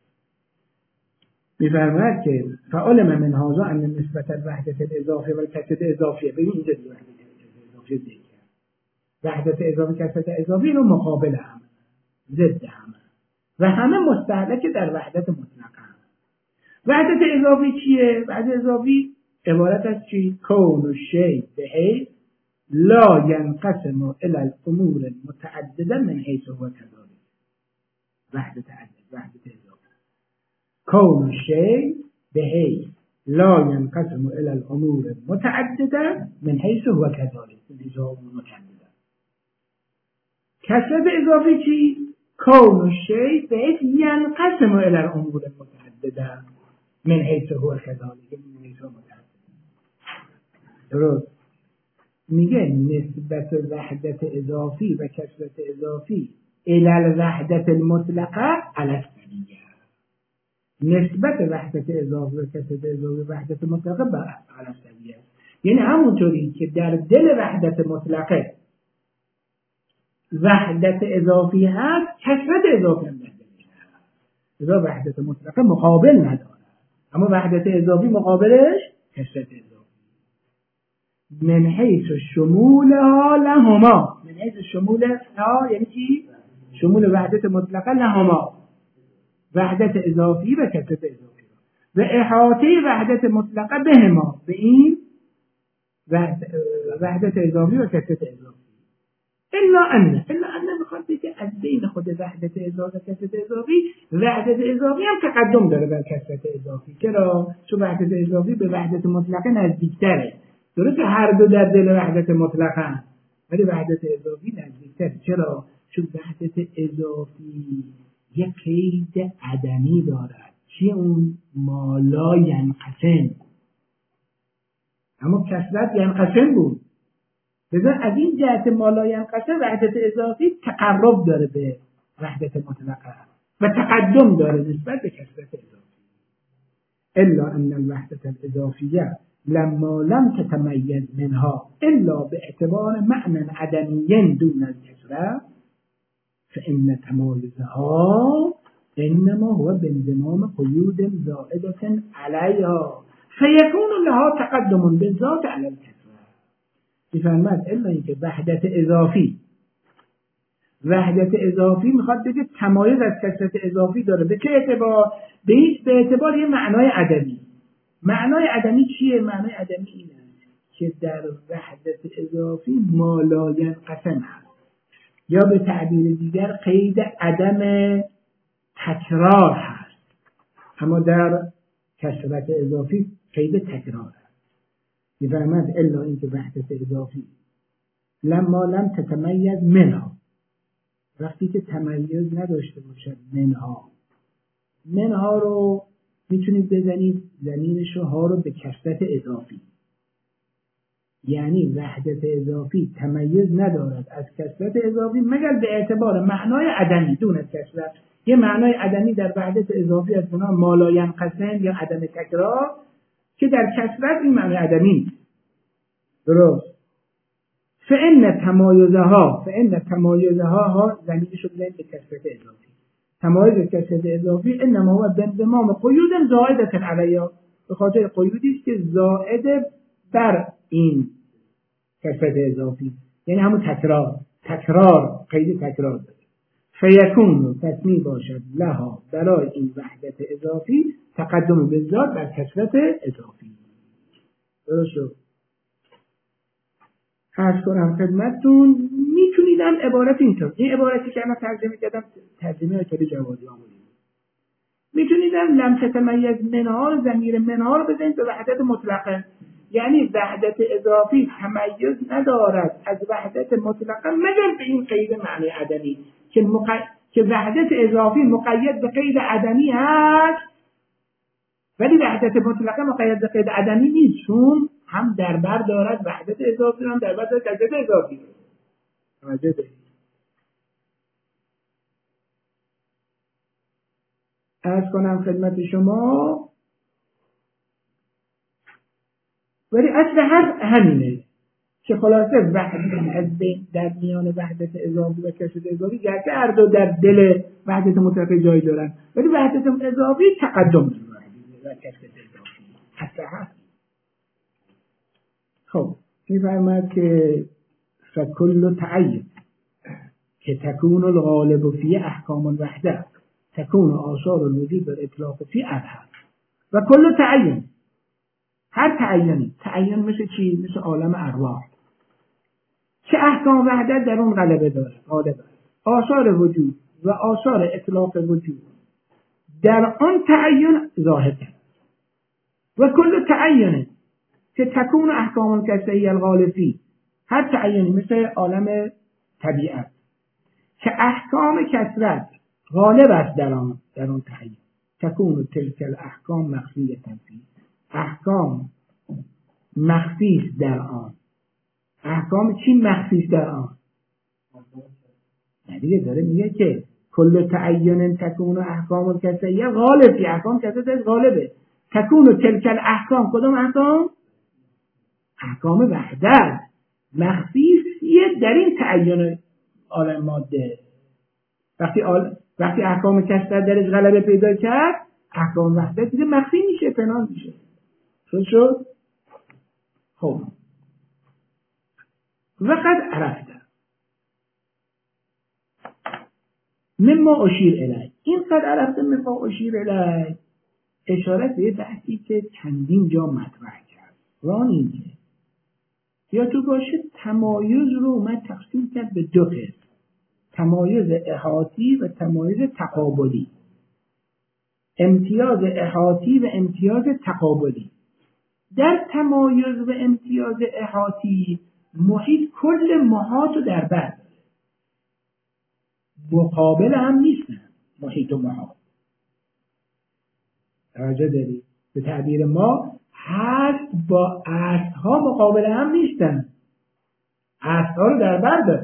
می‌فرماید که فعلم من هذا ان نسبت الوحدت الاضافه و کسرت اضافیه، ببین اینجا دیگه وحدت اضافه دیگه، وحدت اضافه کسرت اضافی رو مقابل هم، ضد هم و همه مستهلک در وحدت مطلق هم. وحدت اضافی چیه؟ وحدت اضافی عبارت از چی؟ کون و شی به حیث لا ينقسم الى الامور المتعدده من حيث هو كذلك. وحدت وحدت اضافه كون الشيء بحيث لا ينقسم الى الامور المتعدده من حيث هو كذلك، من حيث هو متعدده. كسرت اضافه چی؟ كون الشيء بحيث ينقسم الى الامور المتعدده من حيث هو كذلك، من حيث هو متعدده. درست؟ میگه نسبت وحدت اضافی و کسرت اضافی الی الوحدت المطلقه علی السویه، نسبت وحدت اضافی و کسرت اضافی وحدت مطلقه بر علی السویه، یعنی همونطوری که در دل وحدت مطلقه وحدت اضافی هست، کسرت اضافی هم در دلش هست. لذا وحدت مطلقه مقابل نداره، اما وحدت اضافی مقابلش کسرت اضافی. من حیث شمولها لهما، من حیث شمولها یعنی چی؟ شمول وحدت مطلقه لهما، وحدت اضافی و کسرت اضافی و احاطه وحدت مطلقه بهما، به این وحدت اضافی و کسرت اضافی. الا ان الا ان بخواد بگه از بین خود وحدت اضافی و کسرت اضافی، وحدت اضافی هم تقدم داره بر کسرت اضافی. چرا؟ چون وحدت اضافی به وحدت مطلقه نزدیکتره. درسته هر دو در دل وحدت مطلقه هم، ولی وحدت اضافی نزدیکتره. چرا؟ چون وحدت اضافی یک قید عدمی دارد. چی اون؟ ما لا ینقسم. اما کسرت ینقسم بود. بذار از این جهت ما لا ینقسم وحدت اضافی تقرب داره به وحدت مطلقه و تقدم داره نسبت به کسرت اضافی. الا ان الوحدت الاضافیه لما لم تتمیز منها الا به اعتبار معنى عدمی دون الكسره فإن تمایزها انما هو بانضمام قیود زائده علیها فیکون لها تقدم بالذات علی الكسره. میفرماد الا اینکه وحدت اضافی وحدت اضافی میخواد بگه تمایز از کسرت اضافی داره. به چه اعتبار؟ به به اعتبار یه معنای عدمی. معنای عدمی چیه؟ معنای عدمی اینه که در وحدت اضافی ما لا ینقسم هست، یا به تعبیر دیگر قید عدم تکرار هست، اما در کسرت اضافی قید تکرار هست. میفرماد الا اینکه وحدت اضافی لما لم تتمیز منها، وقتی که تمیز نداشته باشد منها، منها رو میتونید بزنید زمینش ها رو به کسرت اضافی، یعنی وحدت اضافی تمیز ندارد از کسرت اضافی مگر به اعتبار معنای عدمی دون کسرت. یه معنای عدمی در وحدت اضافی از بنا ما لا ینقسم یا عدم تکرار که در کسرت این معنای عدمی نیست. درست؟ فإن تمایزها فإن تمایزها ها زمینش رو بزنید به کسرت اضافی. تمایز کسرت اضافی انما هو بانضمام قیود زائده علیها، به خاطر قیودی است که زائد بر این کسرت اضافی، یعنی همون تکرار تکرار قید تکرار داره. فیکون تصمی باشد لها برای این وحدت اضافی تقدم بالذات بر کسرت اضافی. درست شد؟ عرض کنم خدمتتون میتونیدم عبارت اینطور، این عبارتی که من ترجمه کردم ترجمه آیت جوادی آموزی، میتونیدم لم تتمیز منها رو ضمیر منها رو بزنید به وحدت مطلقه، یعنی وحدت اضافی تمیز ندارد از وحدت مطلقه مگر به این قید معنی عدمی که مق... که وحدت اضافی مقید به قید عدمی هست، ولی وحدت مطلقه مقید به قید عدمی نیست، چون هم در بر دارد وحدت اضافی، هم در بر دارد کسرت اضافی. توجه دارید؟ عرض کنم خدمت شما ولی اصل هر همینه که خلاصه وحدت از بین در میان وحدت اضافی و کسرت اضافی گرچه هر دو در دل وحدت مطلقه جای دارن، ولی وحدت اضافی تقدم داره و کسرت اضافی اصل هست. خب می‌فرماید که فکل تعین که تکون الغالب فی احکام الوحده تکون آثار الوجود و اطلاق فی ابهر و کل تعین، هر تعینی، تعین مثل چی؟ مثل عالم ارواح که احکام وحدت در اون غلبه داره، غالب است. آثار وجود و آثار اطلاق وجود در آن تعین ظاهر است. و کل تعین که تکون احکام کسری الغالفی، هر تعینی مثل عالم طبیعت که احکام کسرت غالب است در آن در آن تعین، تکون تلک الاحکام مخفیه تنفیذ، احکام مخفی در آن. احکام چی مخفی در آن؟ دیگه داره میگه که کل تعین تکون احکام کسری غالبی، احکام کسرت غالبه، تکون تلک الاحکام، کدام احکام؟ احکام وحدت مخفیه در این تعین عالم ماده. وقتی آل... وقتی احکام کسرت درش غلبه پیدا کرد، احکام وحدت دیگه مخفی میشه، پنهان میشه. شد شد؟ خب وقد عرفت مما اشیر الی، این قد عرفت مما اشیر الی اشاره به بحثی که چندین جا مطرح کرد و آن این که یا تو باشه تمایز رو اومد تقسیم کرد به دو قسم، تمایز احاطی و تمایز تقابلی، امتیاز احاطی و امتیاز تقابلی. در تمایز و امتیاز احاطی محیط کل محاط رو در بر داره، مقابل هم نیستن، محیط و محال. توجه داری؟ به تعبیر ما هست با اصلها مقابل هم نیستن، اصلها رو در بر داره،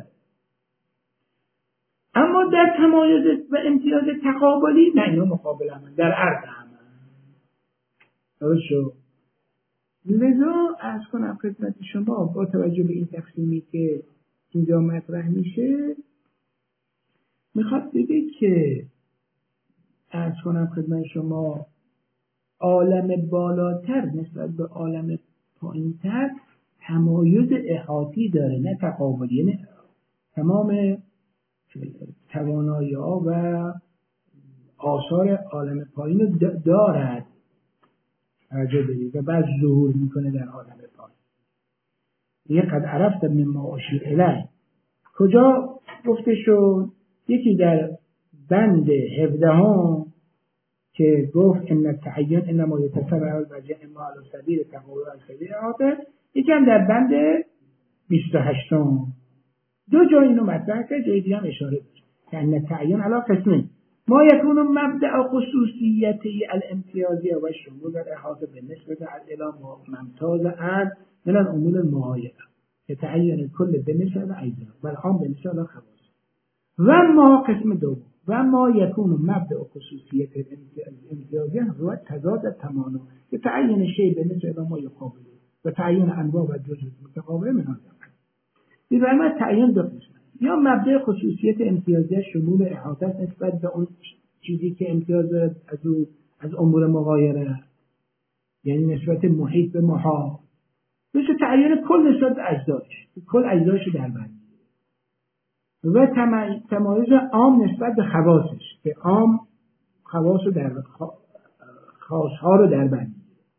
اما در تمایز و امتیاز تقابلی نه، اینا مقابل هم در عرض هم. درست شد؟ لذا عرض کنم خدمت شما با توجه به این تقسیمی که اینجا مطرح میشه، میخواد بگه که عرض کنم خدمت شما عالم بالاتر نسبت به عالم پایینتر تمایز احاطی داره نه تقابلی، نه تمام توانایی‌ها و آثار عالم پایین رو دارد توجه بدید و بعد ظهور میکنه در عالم پایین. یه قد عرفت من ما اشیر الیه کجا گفته شد؟ یکی در بند هفدهم که گفت ان التعین انما یتسمع الوجه اما على سبیل تقوی و سبیل احاطه، یکی هم در بند بیست و هشتم. دو جای اینو مطرح کرد، جای دیگه هم اشاره داشت که ان التعین علی قسمین ما یکون مبدأ خصوصیتی الامتیازی و شمول در احاطه بالنسبه الى ممتاز عن من الامور المعایقه که تعین کل بالنسبه الاجزا و العام بالنسبه للخواص. و ما قسم دوم و ما یکون مبدأ خصوصیت الامتیازی هو تضاد تمانا که تعین شیء بالنسبه الى ما یقابله و تعین انواع و جزء متقابله من آن. این رحمت تعین دو قسم، یا مبدأ خصوصیت امتیازی شمول احاطه نسبت به اون چیزی که امتیاز از او از امور مغایره، یعنی نسبت محیط به محال، مثل تعین کل نسبت به اجزاش، کل اجزاش در بند، و تمایز عام نسبت به خواصش که عام خواص رو در خاصها رو در بند.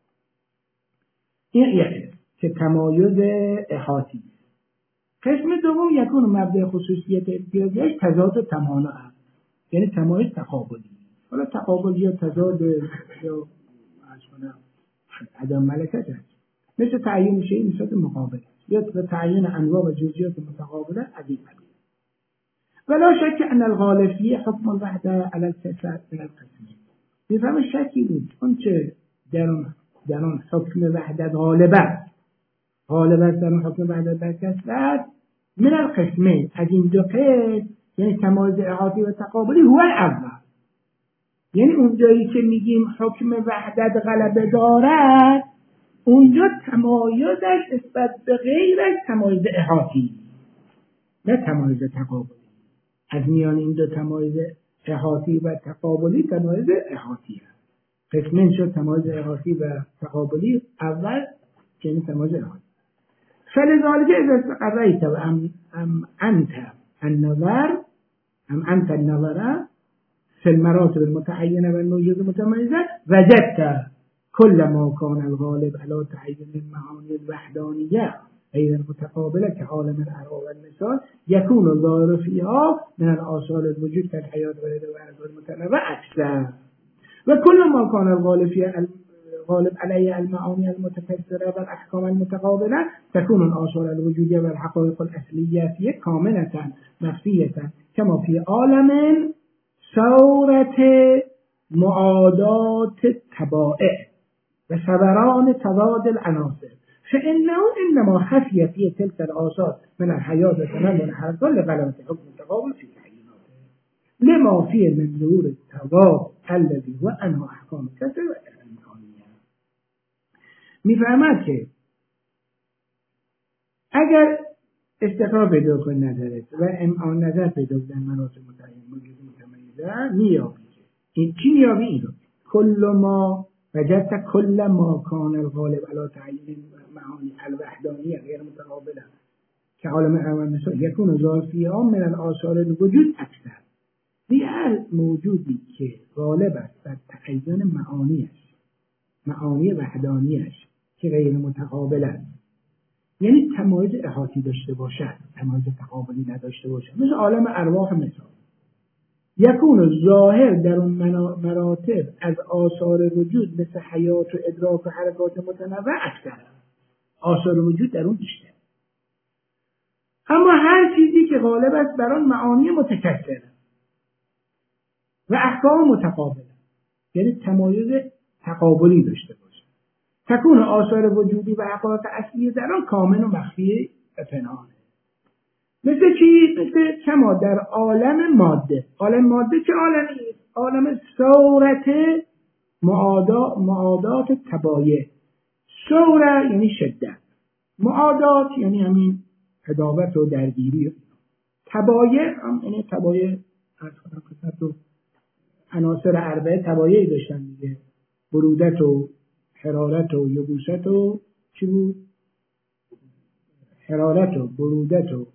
این یعنی که تمایز احاطی. قسم دوم یکون مبدأ خصوصیت امتیازیش تضاد تمانا است، یعنی تمایز تقابلی. حالا تقابل یا تضاد یا عدم ملکت است، مثل تعیین شیء نسبت مقابل یا تعیین انواع و جزئیات متقابله از این قبیل. ولا شک ان الغالبیه حکم الوحده علی الكثرة من القسمین. میفهم شکی نیست اون چه در اون در اون حکم وحدت غالب است، غالب است در اون حکم وحدت در کثرت من القسمین، از این دو قسم، یعنی تمایز احاطی و تقابلی هو الاول، یعنی اون جایی که میگیم حکم وحدت غلبه دارد اونجا تمایزش نسبت به غیرش تمایز احاطی نه تمایز تقابلی. از میان این دو تمایز احاطی و تقابلی تمایز احاطی هست. قسمین شد تمایز احاطی و تقابلی اول، یعنی تمایز احاطی. فلذلك اذا استقريت ام ام انت النظر ام انت النظر في المراتب المتعينه والموجود المتميزه وجدت كل ما كان الغالب على تعين المعاني الوحدانيه غير المتقابله كعالم الارواح والمثال يكون الظاهر فيها من الاصال الوجود كالحياه والارواح المتنوعه اكثر وكل ما كان الغالب فيها غالب عليه المعاني المتكثرة والأحكام المتقابلة تكون الآثار الوجودية والحقائق الأصلية فيه كاملة مخفية كما في عالم ثورة معادات الطبائع وثوران تضاد العناصر فإنه إنما خفي في تلك الآثار من الحياة وتنمو الحركة لغلبة حكم التقابل في تعييناته لما فيه من ظهور التضاد الذي هو أنه أحكام كثيرة. میفهمد که اگر استقرار پیدا کنی نظرت و امعان نظر پیدا کنی مراتب متعین موجود متمیزه میابی. این چی میابی؟ این رو کل ما وجدت کل ما کان الغالب علی تعیین معانی الوحدانیه غیر متقابله که عالم اول مثال یکون ظرفیه من الاثار الوجود اکثر. این هر موجودی که غالب است بر تعیین معانیش، معانی وحدانیش که غیر متقابل است، یعنی تمایز احاطی داشته باشد، تمایز تقابلی نداشته باشد، مثل عالم ارواح مثال یکون ظاهر در اون مراتب از آثار وجود مثل حیات و ادراک و حرکات متنوع اکثر، آثار وجود در اون بیشتر، اما هر چیزی که غالب است بر آن معانی متکثر و احکام متقابله، یعنی تمایز تقابلی داشته باشه. تکون آثار وجودی و حقایق اصلی در آن کامل و مخفی و پنهانه. مثل چی؟ مثل کما در عالم ماده. عالم ماده چه عالمی؟ عالم صورت معادات معادات تبایع. صورت یعنی شدت، معادات یعنی همین عداوت و درگیری، تبایع هم یعنی تبایع از خودم خدمت و عناصر اربعه تبایعی داشتن دیگه، برودت و حرارت و یبوست و چی بود؟ حرارت و برودت و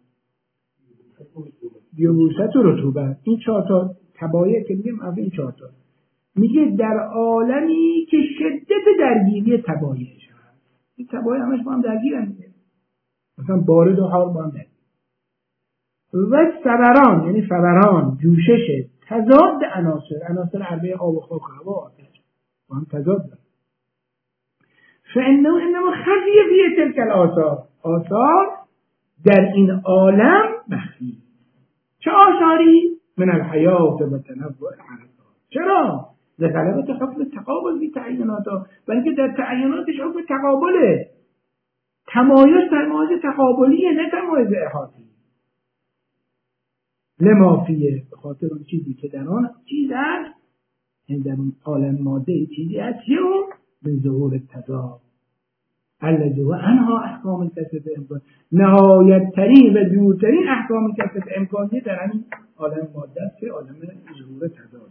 یبوست و رطوبت. این چهار تا تبایع که میگم از این چهار تا میگه در عالمی که شدت درگیری تبایعش هست. این تبایع همش با هم درگیرن دیگه، مثلا بارد و حار با هم درگیر. و سبران یعنی فوران، جوشش تضاد عناصر، عناصر اربعه آب و خاک و هوا و آتش با هم تضاد دارن. فانه انما خفی فی تلک الاثار، آثار در این عالم مخفی. چه آثاری؟ من الحیات و تنوع الحرکات. چرا؟ لغلبت حکم تقابل بی تعیناتا، ولی که در تعیناتش حکم تقابله، تمایز تمایز تقابلیه نه تمایز احاطی. لما فیه، به خاطر اون چیزی که در آن چیز هست، این در اون عالم ماده چیزی هست که اون من ظهور تضاد الذی و انها احکام کسب امکان، نهایت ترین و دورترین احکام کسب امکانی در همین عالم ماده است که عالم ظهور تضاد.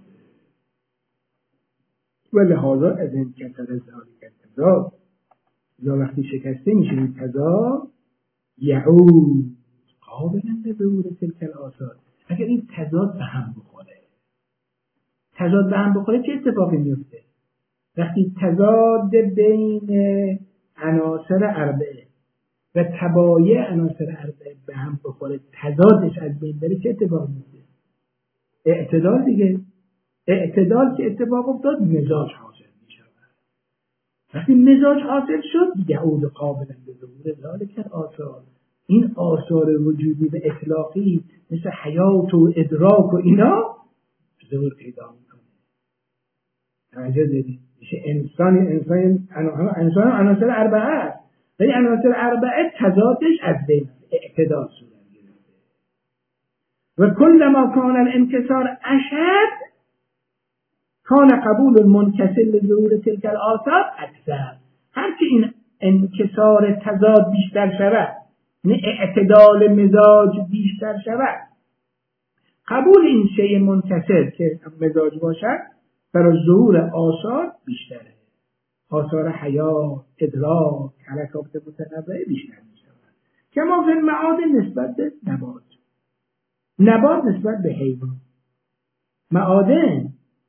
و لحاظا از این کسر ذالک تضاد، یا وقتی شکسته میشه این تضاد، یعود قابلا به ظهور تلک الاثار. اگر این تضاد به هم بخوره، تضاد به هم بخوره چه اتفاقی میفته؟ وقتی تضاد بین عناصر اربعه و تبایع عناصر اربعه به هم بخوره، تضادش از بین بره، چه اتفاقی میفته؟ اعتدال دیگه. اعتدال که اتفاق افتاد، مزاج حاصل میشه. وقتی مزاج حاصل شد، یعود قابلا به ظهور ذالک الاثار. این آثار وجودی و اطلاقی مثل حیات و ادراک و اینا ظهور پیدا میکنه. توجه دارید؟ میشه انسان انسان انسان عناصر اربعه است، ولی عناصر اربعه تضادش از بین اعتدال صورت گرفته. و کلما کان الانکسار اشد کان قبول المنکسر لظهور تلک الاثار اکثر. هر که این انکسار تضاد بیشتر شود، نه اعتدال مزاج بیشتر شود، قبول این شیء منکسر که مزاج باشد برای ظهور آثار بیشتره. آثار حیات، ادراک، حرکات متنوعه بیشتر میشود. کما فی المعادن نسبت به نبات، نبات نسبت به حیوان. معادن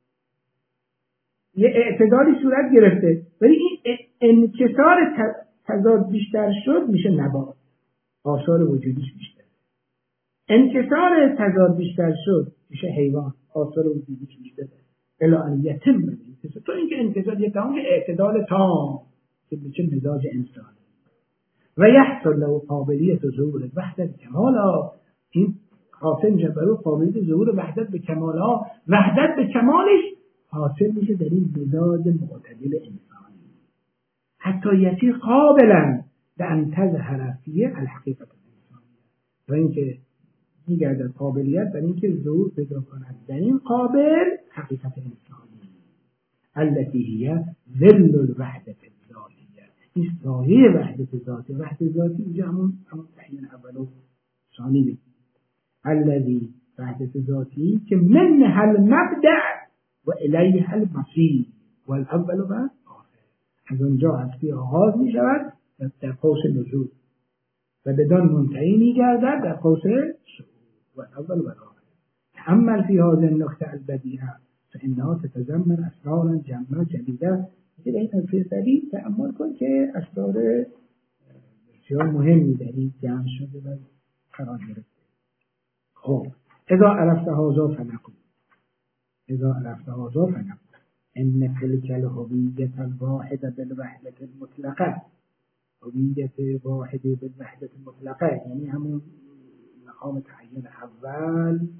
یه اعتدالی صورت گرفته، ولی این انکسار تضاد بیشتر شد میشه نبات، آثار وجودیش بیشتر. انکسار تضاد بیشتر شد میشه حیوان، آثار وجودیش بیشتر. الا ان یتم الانکسار، تو اینکه انکسار یه تمام اعتدال تام که میشه مزاج انسانی. و یحصل له قابلیت ظهور وحدت کمالا، این حاصل میشه برای قابلیت ظهور وحدت به کمالا. وحدت به کمالش حاصل میشه در این مزاج معتدل انسانی. حتی یصیر قابلا لان تظهر فیه الحقیقت الانسانی، و اینکه میگردد قابلیت در اینکه ظهور پیدا کند در این قابل حقیقت انسانی. التي هي ظل الوحدت الذاتیه، این سایه وحدت ذاتی. وحدت ذاتی اینجا همون همون تحیین اول و ثانی بید. الذي وحدت ذاتی که من هل مبدع و الیه المصیر و الاول و آخر، از اونجا هستی آغاز می شود در قوس نزول و بدان منتهی می گردد در قوس شهود و الاول و آخر. تأمل فی هذه النکته البدیعه فانها تتضمن اسرارا جمه جدیده. در این الفیصلی تأمل کن که اسرار بسیار مهمی در این جمع شده و قرار گرفته. خب اذا عرفت هذا فنقول اذا عرفت هذا فنقول ان تلك الهویت الواحده بالوحدة المطلقه، هویت واحده بالوحدة المطلقه یعنی همون مقام تعیین اول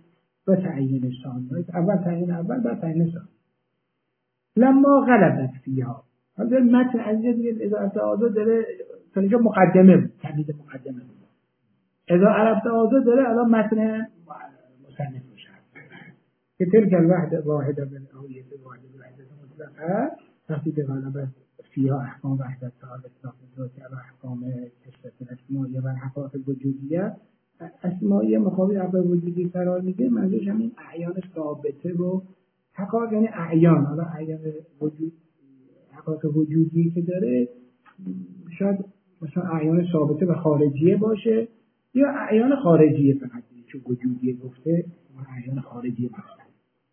و تعیین ثانی. اول تعیین اول بعد تعیین ثانی. لما غلبت فیها. حالا متن از دیگه اضافه آزاد داره تا اینجا مقدمه بود، تمهید مقدمه بود. اذا عرفت آزاد داره الان متن مصنف میشه که تلك الوحده واحده بالهویه واحده بالوحده مطلقه. وقتی که غلبت فيها احکام وحدت تعالی اطلاق ذاتی و احکام کثرت اسمائیه و حقایق وجودیه، اسمائیه مقابل حقایق وجودی قرار میده. منظورش همین اعیان ثابته و حقایق یعنی اعیان. حالا اعیان وجود حقایق وجودی که داره شاید مثلا اعیان ثابته و خارجیه باشه یا اعیان خارجیه فقط، چون وجودیه گفته اعیان خارجیه باشه.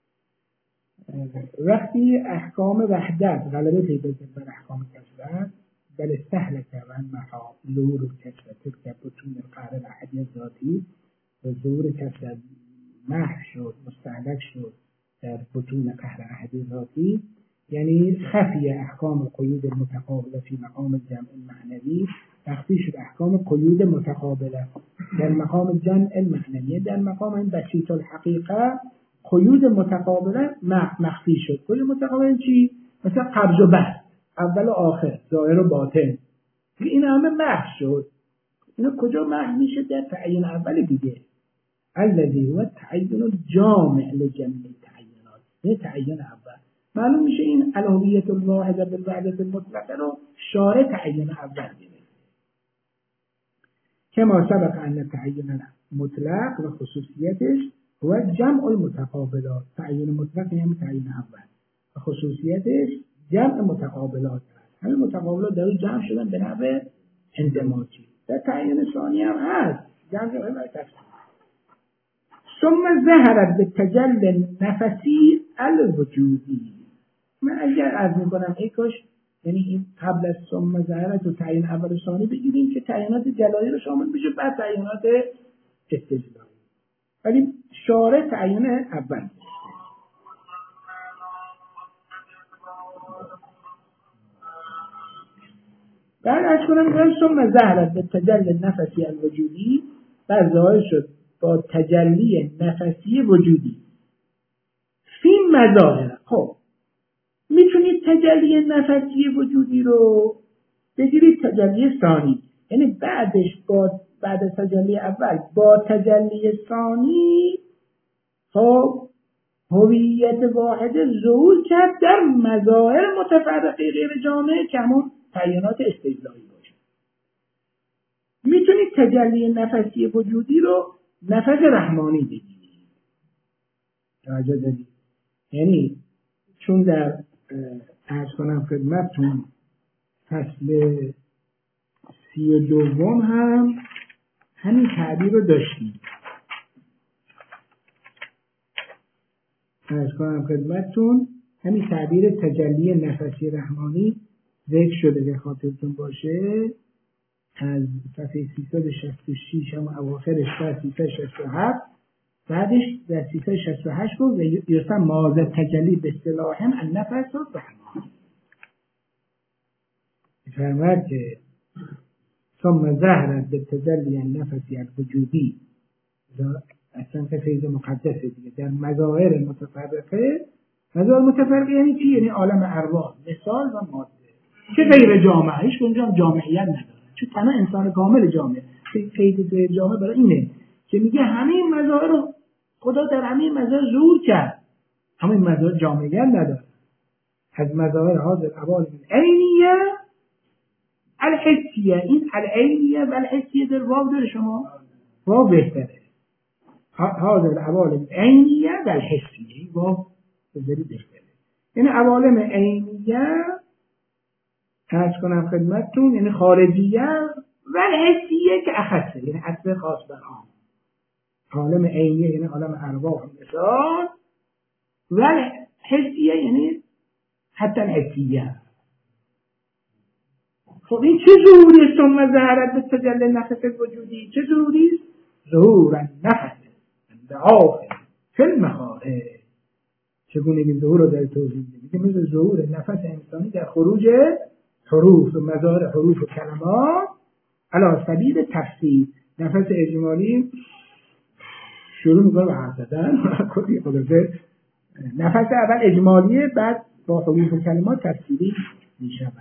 وقتی احکام وحدت غلبه پیدا کرد بر احکام کثرت، بل استهلک و محا ظهور کثرت که بتون القهر الاحدی ذاتی و ظهور کثرت محو شد، مستهلک شد در بتون قهر احدی ذاتی، یعنی خفی احکام قیود متقابله فی مقام جمع معنوی. وقتی شد احکام قیود متقابله در مقام جمع معنوی، در مقام این بسیط الحقیقه قیود متقابله مخفی شد. قیود متقابله چی؟ مثلا قبض و بسط، اول و آخر، ظاهر و باطن، این همه محو شد. اینا کجا محو میشه؟ در تعیین اول دیگه، الذی هو تعیین الجامع لجميع تعیینات. این تعیین اول معلوم میشه این الوهیت الواحده بالوحدت المطلقه رو شارع تعیین اول میده. کما سبق ان تعیین مطلق و خصوصیتش هو جمع المتقابلات. تعیین مطلق یعنی تعیین اول و خصوصیتش جمع متقابلات هست. همین متقابلات در جمع شدن به نحو انضماجی. در تعیین ثانی هم هست جمع شدن به تفصیل. ثم ظهرت بالتجلی النفسی الوجودی. من اگر عرض میکنم ای کاش یعنی این قبل از ثم ظهرت و تعیین اول و ثانی بگیریم که تعیینات جلایی رو شامل بشه بعد تعیینات استجلایی، ولی شارع تعیین اول. بعد از کنم ثم ظهرت بالتجلی النفسی الوجودی، بعد ظاهر شد با تجلی نفسی وجودی فی مظاهر. خب میتونید تجلی نفسی وجودی رو بگیرید تجلی ثانی، یعنی بعدش با بعد از تجلی اول با تجلی ثانی خب هویت واحد ظهور کرد در مظاهر متفرقه غیر جامع که همون تعیینات استجلایی باشه. میتونید تجلی نفسی وجودی رو نفس رحمانی بگیرید. توجه دارید؟ یعنی چون در عرض کنم خدمتتون فصل سی و دوم هم همین تعبیر رو داشتیم. عرض کنم خدمتتون همین تعبیر تجلی نفسی رحمانی ذکر شده که خاطرتون باشه از صفحه سیصد و شصت و شش هم اواخرش تا سیصد و شصت و هفت، بعدش در سیصد و شصت و هشت گفت یوسف مازه تجلی به اصطلاح هم النفس و رحمانی. فرمود که ثم ظهرت به تجلی النفسی الوجودی، اصلا که فیض مقدسه دیگه، در مظاهر متفرقه. مظاهر متفرقه یعنی چی؟ یعنی عالم ارواح، مثال و ماده که غیر جامعه، هیچ کنجا جامعیت نداره، چون تنها انسان کامل جامعه. فیض غیر جامعه برای اینه که میگه همین مظاهر رو خدا در همین مظاهر ظهور کرد، همین مظاهر جامعیت نداره. از مظاهر حاضر عوالم عینیه الحسیه، این العینیه و الحسیه در واو داره شما؟ واو بهتره. حاضر عوالم عینیه و الحسیه، واو بذاری بهتره. این عوالم عینیه عرض کنم خدمتتون یعنی خارجیه و الحسیه که اخصه، یعنی اصل خاص بر آن. عالم عینیه یعنی عالم ارواح مثال، و الحسیه یعنی حتی الحسیه. خب این چه ظهوری ثم ظهرت به تجلی نفس وجودی؟ چه ظهوری؟ ظهور النفس اندعاف فی المخارج. چگونه این ظهور رو در توضیح میده؟ مثل ظهور نفس انسانی در خروج حروف و مظاهر حروف و کلمات علی سبیل تفصیل. نفس اجمالی شروع میکنه به حرف زدن کلی خلاصه نفس اول اجمالیه، بعد با حروف و کلمات تفصیلی میشود.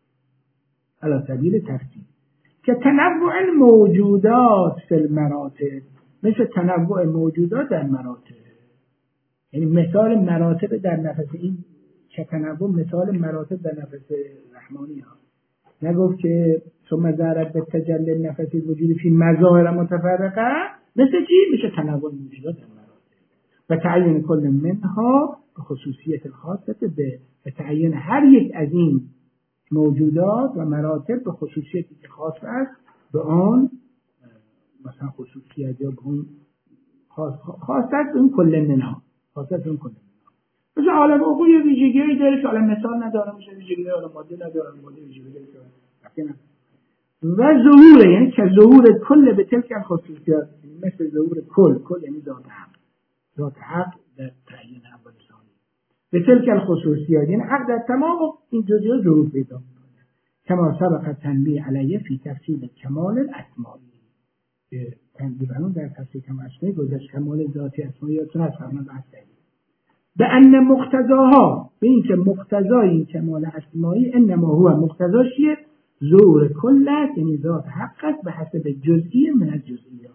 علی سبیل تفصیل که تنوع الموجودات فی المراتب، مثل تنوع موجودات در مراتب، یعنی مثال مراتب در نفس این که تنوع مثال مراتب در نفس رحمانی ها نگفت که ثم ذرت به تجلی نفس وجود فی مظاهر متفرقه، مثل چی؟ میشه تنوع موجودات در مراتب و تعیین کل منها به خصوصیت خاصه به تعیین هر یک از این موجودات و مراتب به خصوصیتی که خاص است به آن، مثلا خصوصیت یا به اون خاص خاص است به اون کل منها، خاص است به اون کل منها. مثل عالم عقول یه ویژگی داره که عالم مثال نداره، میشه ویژگی عالم ماده نداره، ماده ویژگی داره و ظهور، یعنی که ظهور کل به تلک خصوصیات، مثل ظهور کل، کل یعنی ذات حق، ذات حق در تعیین اول ثانی به تلک الخصوصیات، یعنی حق در تمام این جزئیات ظهور پیدا می‌کنه. کما سبق تنبیه علیه فی تفصیل کمال الاسماء، که تنبیه در تفصیل کمال الاسماء گذشت، کمال ذاتی اسماییاتون از فرمان بحث کردیم. به ان مقتضاها، به این که مقتضای این کمال اسمایی انما هو مقتضاشیه ظهور کل است، یعنی ذات حق است به حسب جزئی من الجزئیات،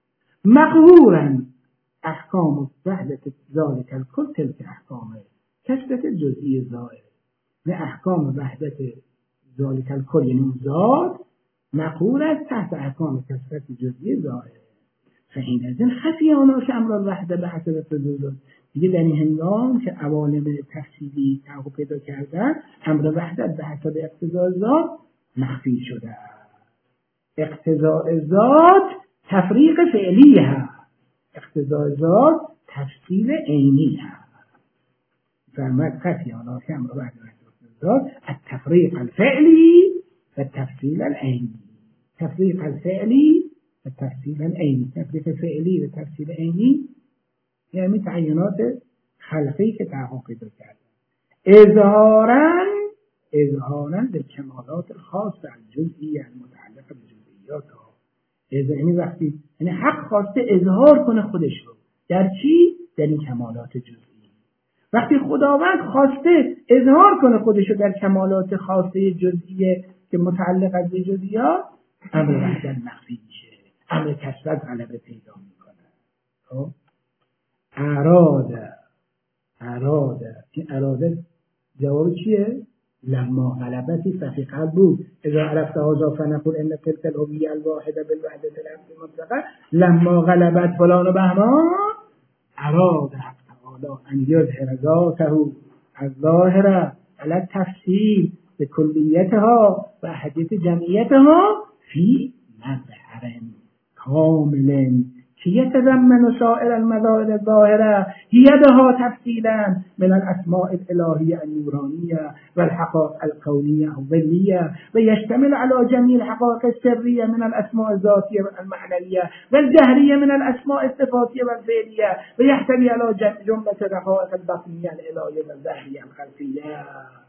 مقهورا احکام وحدت ذالک الکل تلک احکامه کسرت جزئی ظاهر، نه احکام وحدت ذالک الکل یعنی اون ذات مقهور است تحت احکام کسرت جزئی ظاهر. فحین از این خفی آنها که امر وحده به حسب فضول، دیگه در این هنگام که عوالم تفصیلی تحقق پیدا کردن، امر وحدت به حسب اقتضاء ذات مخفی شده است. اقتضاء ذات تفریق فعلی هست، اقتضاء ذات تفصیل عینی هست. فرمود خفی آنها که امر وحده به حسب ذات التفریق الفعلی و تفصیل العینی، تفریق الفعلی و تفصیل العینی، تفریق فعلی و تفصیل عینی یعنی تعیینات خلقی که تحقق پیدا کرد. اظهارا اظهارا به کمالات خاص الجزئی المتعلقه به جزئیات ها، یعنی وقتی یعنی حق خواسته اظهار کنه خودش رو در چی؟ در این کمالات جزئی. وقتی خداوند خواسته اظهار کنه خودش رو در کمالات خاصه جزئیه که متعلق به جزئیات، امر وحدت مخفی میشه، امر کسرت غلبه پیدا میکنه. خب اراده اراده این اراده جواب چیه؟ لما غلبتی ففی قلب بود اذا عرفت هذا فنقول ان تلك الهویه الواحده بالوحده العقل المطلقه لما غلبت فلان و بهمان اراده حق تعالی ان یظهر ذاته الظاهره علی التفصیل بکلیتها و احدیت جمعیتها فی مظهر کامل که یتضمن سائر المظاهر الظاهره یدها تفصیلا من الاسماء الالهیه النورانیه و الحقائق الكونیه الظلیه و یشتمل على جمیع الحقائق السریه من الاسماء الذاتیه و المعنویه و الجهریه من الاسماء الصفاتیه و الفعلیه و یحتوی على جمله الحقائق الباطنیه الالهیه و الظاهریه الخلقیه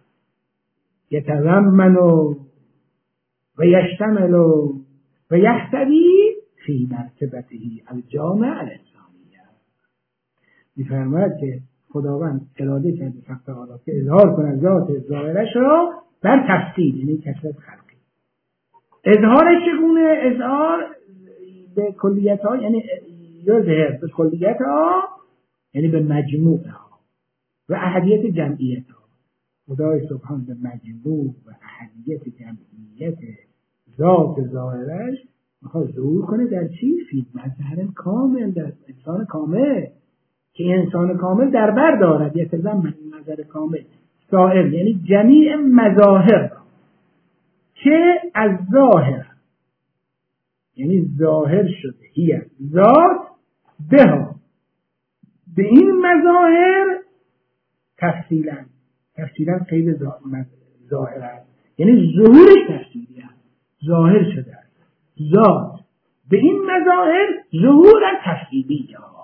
یتضمن و یشتمل و یحتوی فی مرتبته الجامع الانسانیه. می‌فرماید که خداوند اراده کرده حق تعالی که اظهار کنه ذات ظاهرش را بر تفصیل، یعنی کسرت خلقی. اظهارش چگونه؟ اظهار به کلیت ها، یعنی یظهر به کلیت ها یعنی به مجموع ها و احدیت جمعیت ها. خدای سبحان به مجموع و احدیت جمعیت ذات ظاهرش میخواد ظهور کنه در چی؟ فی مظهر کامل، در انسان کامل، که انسان کامل در بر دارد یتضمن مظهر کامل سائر یعنی جمیع مظاهر که از ظاهر یعنی ظاهر شده هی ذات بها به این مظاهر تفصیلا تفصیلا قید ظاهر است، یعنی ظهورش تفصیلی است، ظاهر شده است ذات به این مظاهر ظهور تفصیلی ها.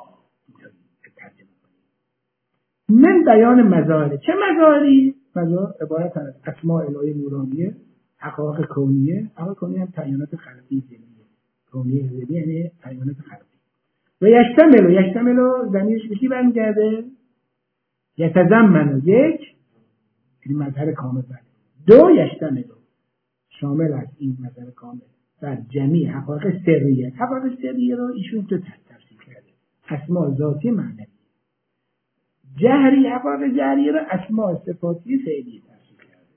من بیان مظاهر، چه مظاهری؟ مظاهر عبارت از اسماء الهی نورانیه، حقایق کونیه، حقایق کونیه هم تعیینات خلقی ذهنیه، کونیه ذهنیه یعنی تعیینات خلقی. و یشتمل و یشتمل و ضمیرش به کی برمیگرده؟ یتضمن و یک این مظهر کامل بر دو یشتمل شامل از این مظهر کامل بر جمعی حقایق سریه. حقایق سریه رو ایشون تو تفسیر کرده اسماء ذاتی معنوی، جهری حقایق جهریه رو اسماء صفاتی فعلی تفسیر کرده.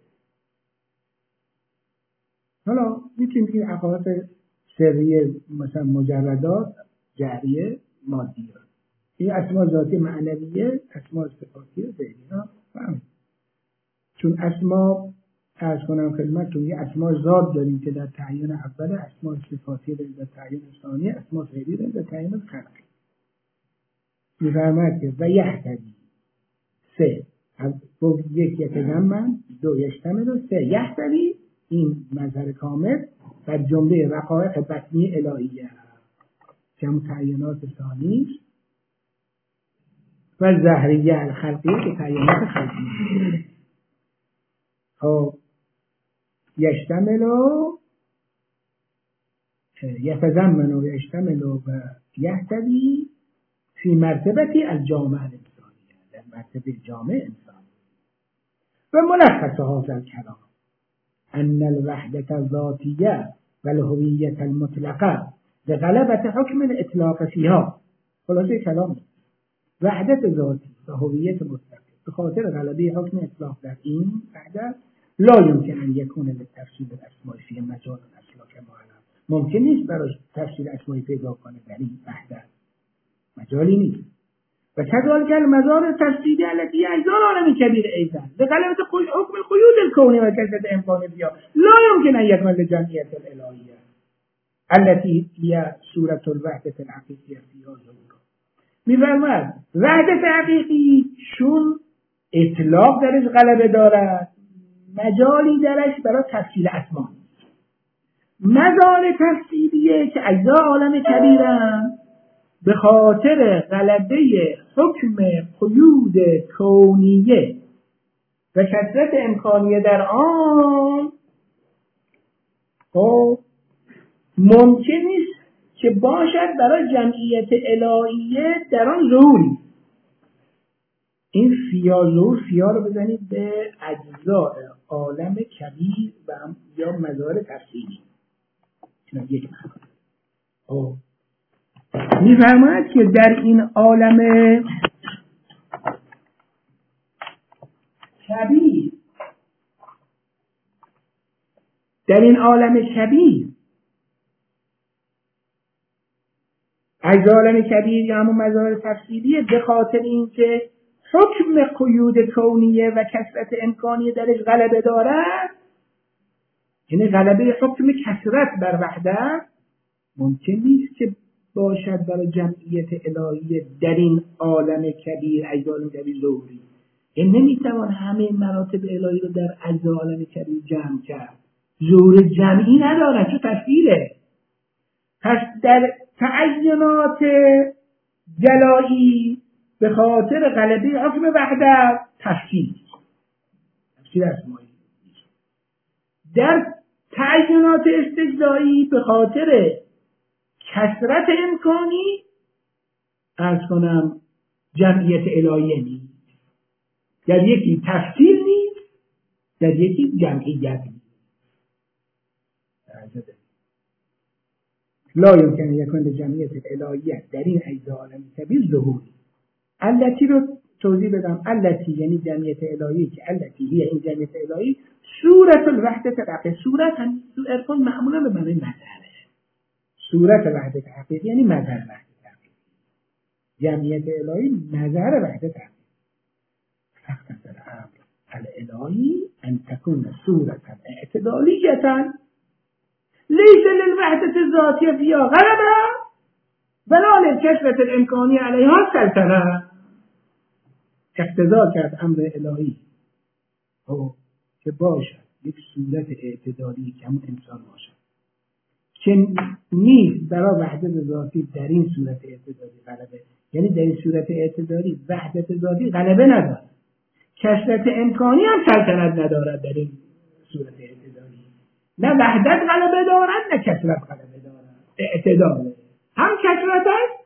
حالا میتونیم بگیم حقایق سریه مثلا مجردات جهریه مادیه، این اسماء ذاتی معنویه، اسماء صفاتی فعلی ها فهمید. چون اسماء عرض کنم خدمتتون یه اسماء ذات داریم که در تعیین اول، اسماء صفاتی داریم در تعیین ثانی، اسماء فعلی داریم در تعیین خلقی. می‌فرماید که و یهتدی سه گفت یک یتضمن، دو یشتمل و سه یهتدی این مظهر کامل بر جمله رقایق بطنی الهیه که هم تعیینات ثانی و ظاهریه الخلقیه که تعیینات خلقیه. خب یشتمل و یتضمن و یشتمل و یهتدی فی مرتبتی الجامع الانسانیه، در مرتبه جامع انسان. و ملخص هذا الكلام ان الوحدة الذاتیه و الهویة المطلقه بغلبة حکم الاطلاق فیها. خلاصه کلام وحدت ذاتی و هویت مطلقه به خاطر غلبه حکم اطلاق در این وحدت لا يمكن ان يكون للتفسير الاسماء فی مجال اصلا کما علم. ممکن نیست برای تفسیر اسماء پیدا کنه در این وحدت، مجالی نیست. و كذلك المظاهر التفسيرية التي هي أجزاء العالم الكبير أيضا بغلبة حكم القيود الكونية وكثرة إمكان فيها لا يمكن أن يكون للجمعية الإلهية التي هي سورة الوحدة الحقيقية فيها ظهور. می‌فرماید وحدت حقیقی چون اطلاق درش غلبه دارد، مجالی درش برای تفصیل اسما. مظاهر تفسیریه که اجزاء عالم کبیرند به خاطر غلبه حکم قیود کونیه و کثرت امکانیه در آن خب ممکن نیست که باشد برای جمعیت الهیه در آن ظهوری. این فیا ظهور فیا رو بزنید به اجزاء عالم کبیر و یا مظاهر تفصیلی اینا یک معنی. خب می‌فرماید که در این عالم کبیر در این عالم کبیر از عالم کبیر یا همون مظاهر تفصیلیه به خاطر اینکه حکم قیود کونیه و کثرت امکانیه درش غلبه دارد، یعنی غلبه حکم کثرت بر وحدت ممکن نیست که باشد برای جمعیت الهیه در این عالم کبیر اجزای عالم کبیر ظهوری. این نمیتوان همه مراتب الهی رو در اجزای عالم کبیر جمع کرد، ظهور جمعی ندارد چون تفصیله. پس در تعینات جلایی به خاطر غلبه حکم وحدت تفصیل تفصیل اسمایی، در تعینات استجزایی به خاطر کثرت امکانی عرض کنم جمعیت الهیه نیست، در یکی تفصیل نیست، در یکی جمعیت نیست. لا يمكن يكون جمعیت الهیه در این اجزاء عالم کبیر ظهوری. التی رو توضیح بدم. التی یعنی جمعیت الهی که التی هی این جمعیت الهی صورت الوحدت الحقیقی. صورت هم ارفان معمولا به معنی مظهره. صورت وحدت حقیقی یعنی مظهر وحدت حقیقی. جمعیت الهی مظهر وحدت حقیقی. فقط الامر الالهی ان تكون صورة اعتدالية ليس للوحدة الذاتية فيها غلبة ولا للكثرة الامكانية عليها سلطنة. اقتضا کرد امر الهی او که باشد یک صورت اعتدالی که همون انسان باشد که نیست برای وحدت ذاتی در این صورت اعتدالی غلبه، یعنی در این صورت اعتدالی وحدت ذاتی غلبه ندارد، کثرت امکانی هم سلطنت ندارد در این صورت اعتدالی. نه وحدت غلبه دارد نه کثرت غلبه دارد، اعتداله. هم کثرت است